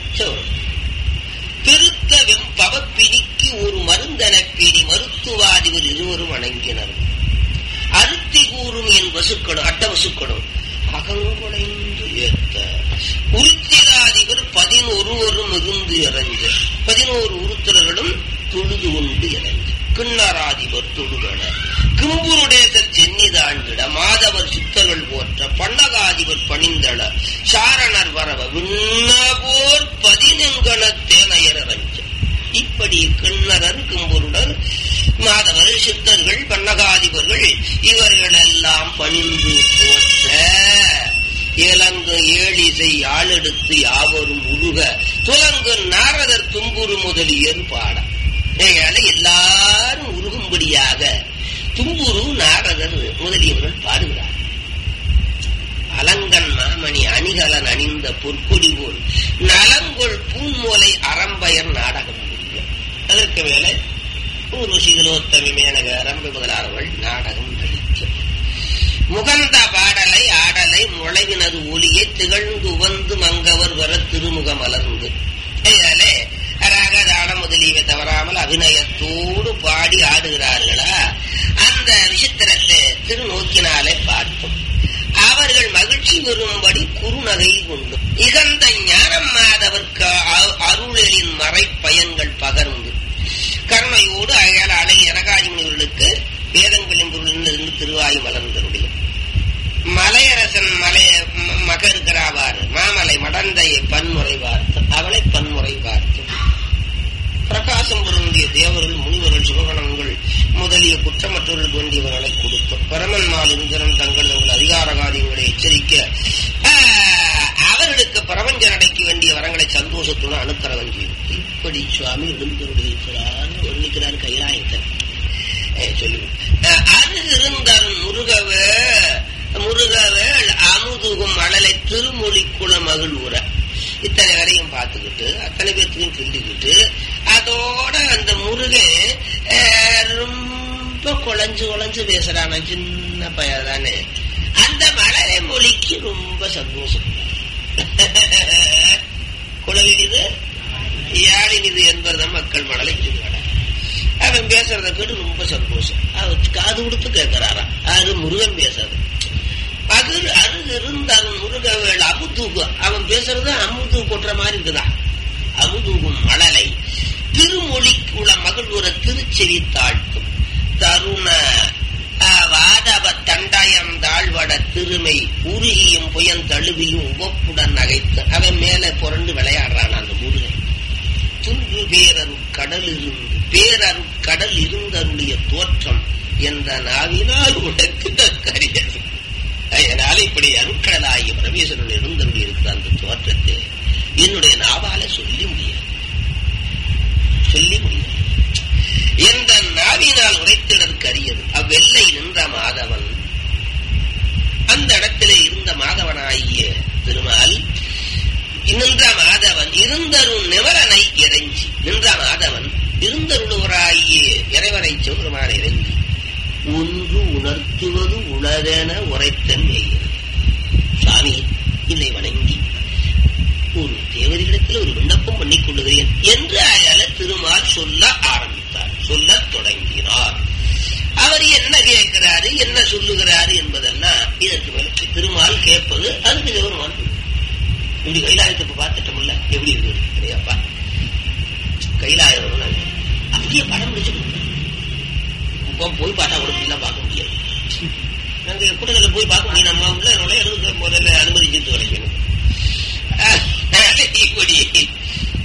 பெருத்த வெம்பவப்பிணிக்கு ஒரு மருந்தனப்பேணி மருத்துவாதிபர் இருவரும் வணங்கினர். அருத்தி கூறும் என் வசுக்களும் அட்ட வசுக்களும் அகங்குடைந்து ஏத்த உருத்திராதிபர் 11 மிகுந்து இறஞ்ச 11 உருத்திரர்களும் தொழுது கொண்டு இறஞ்ச கிண்ணராதிபர் தொழுகன கிம்புருடேசர் சென்னிதாண்டிட மாதவர் சித்தர்கள் போற்ற பன்னகாதிபர் பணிந்தள சாரணர் வரவ விண்ணபோர் 11 தேனையர் இறஞ்ச. இப்படி கிண்ணரர் கிம்புருடர் மாதவர் சித்தர்கள் பன்னகாதிபர்கள் இவர்கள் எல்லாம் பணிந்து போற்ற இலங்கு ஏழிசை ஆளெடுத்து யாவரும் உருக துலங்கு நாரதர் தும்புரு முதலியர் பாட. எல்லாரும் உருகும்படியாக தும்புரு நாரதர் முதலியவர்கள் பாடுகிறார். அலங்கன் மாமணி அணிகலன் அணிந்த பொற்கொடி போல் நலங்கொள் பூமோலை அறம்பயர் நாடகம் முடியும். அதற்கு மேலே ஊர்வசிகளோத்தமி மேனக அரம்பு முதலாளர்கள் நாடகம் நடிக்க முகந்த பாடலை ஆடலை முளைவினது ஒளியை திகழ்ந்து உவந்து மங்கவர் வர திருமுக மலர்ந்து ராகதான முதலியவை தவறாமல் அபிநயத்தோடு பாடி ஆடுகிறார்களா. அந்த விசித்திரத்தை திருநோக்கினாலே பார்த்தோம். அவர்கள் மகிழ்ச்சி வரும்படி குறுநகை கொண்டு இகந்த ஞானம் மாதவர்க்கு அருளின் மறை பயன்கள் பகர்ந்து கருணையோடு அயல அலை எனகாதி முனிவர்களுக்கு வேதங்களின் பொருளிலிருந்து திருவாயு மலர்ந்தருடைய மலையரசன் மக இருக்கிறாவாறு மாமலை மடந்தையை பன்முறை பார்த்து அவளை பன்முறை பார்த்து பிரகாசம் பொருந்திய தேவர்கள் முனிவர்கள் சுபகணங்கள் முதலிய குற்றமற்றவர்களுக்கு வேண்டியவர்களை கொடுத்தோம். பரமன்மால் இந்திரன் தங்கள் அதிகார காரியங்களை எச்சரிக்க அவர்களுக்கு பிரபஞ்ச நடைக்கு வேண்டிய வரங்களை சந்தோஷத்துடன் அனுக்கரவன் செய்யும். இப்படி சுவாமி எழுந்தருளிருக்கிறார் வர்ணிக்கிறார் கைலாயத்தை சொல்லி. அருகிருந்தால் முருகவேள் அமுதுகும் மழலை திருமொழி குல மகிழ்வுற இத்தனை வரையும் பார்த்துக்கிட்டு அத்தனை பேர்த்துக்கும் சொல்லிக்கிட்டு அதோட அந்த முருகன் ரொம்ப குழஞ்சு பேசுறான சின்ன பையன் தானே. அந்த மழலை மொழிக்கு ரொம்ப சந்தோஷம். குழலினிது யாழினிது என்பதுதான் மக்கள் மழலை சொல்லுவாங்க. அவன் பேசுறத கேட்டு ரொம்ப சந்தோஷம். அவர் காது கொடுத்து கேட்கிறாரா. அது முருகன் பேசுறது. அது இருந்தாலும் முருகவேள் அமுதூகம் அவன் பேசுறது அமுது கொட்டுற மாதிரி இருக்குதா. அமுதூகும் மழலை திருமொழிக்குள்ள மகிழ்வுற திருச்செவி தாழ்த்தும் தருண வாதவ தண்டாயம் தாழ்வட திருமை உருகியும் புயன் தழுவியும் உவப்புடன் நகைத்து அவன் மேல புரண்டு விளையாடுறான் அந்த முருகன். துன்று பேரருட்கடல் இருந்தருடைய தோற்றம் என்ற நாவினால் உனக்கு கரியது. அதனால இப்படி அருட்கடலாகிய பரமேஸ்வரன் இருந்தருடைய இருக்கிற அந்த தோற்றத்தை என்னுடைய நாவால சொல்லி முடியாது. எந்த நாவினால் உரைத்திடற்கு அறியது. அவ்வெல்லை நின்ற மாதவன் அந்த இடத்திலே இருந்த மாதவனாகிய திருமால் நின்ற மாதவன் இருந்தருள் நிவரனை இறைஞ்சி நின்ற மாதவன் இருந்தருளுவராகிய இறைவனை சிவபெருமான இறைஞ்சி ஒன்று உணர்த்துவது உளதென உரைத்தன் மேகிறது. சாமி இல்லை வணங்கி ஒரு தேவதைகளிடத்தில் ஒரு விண்ணப்பம் பண்ணிக் கொள்ளுகிறேன் என்று அயால திருமால் சொல்ல ஆரம்பித்தார், சொல்ல தொடங்கினார். அவர் என்ன கேட்கிறாரு என்ன சொல்லுகிறாரு என்பதெல்லாம் இதற்கு மேல திருமால் கேட்பது அதுக்கு சிவபெருமான் இப்படி கைலாயத்தை பார்த்துட்டோம்ல எப்படி இருக்கு கிடையாப்பா. கைலாயம் அப்படியே படம் பிடிச்சு போய் பார்த்தா கூட இப்படிலாம் பார்க்க முடியாது. நாங்க கூட்டத்தில் போய் பார்க்க முடியும். நம்ம உள்ள நுழைய முதல்ல அனுமதிச்சுட்டு வரைக்கணும். இப்படி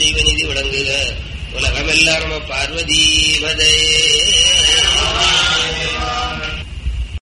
செய்வ நிதி விளங்குக உலகமெல்லாம் பார்வதி மதே.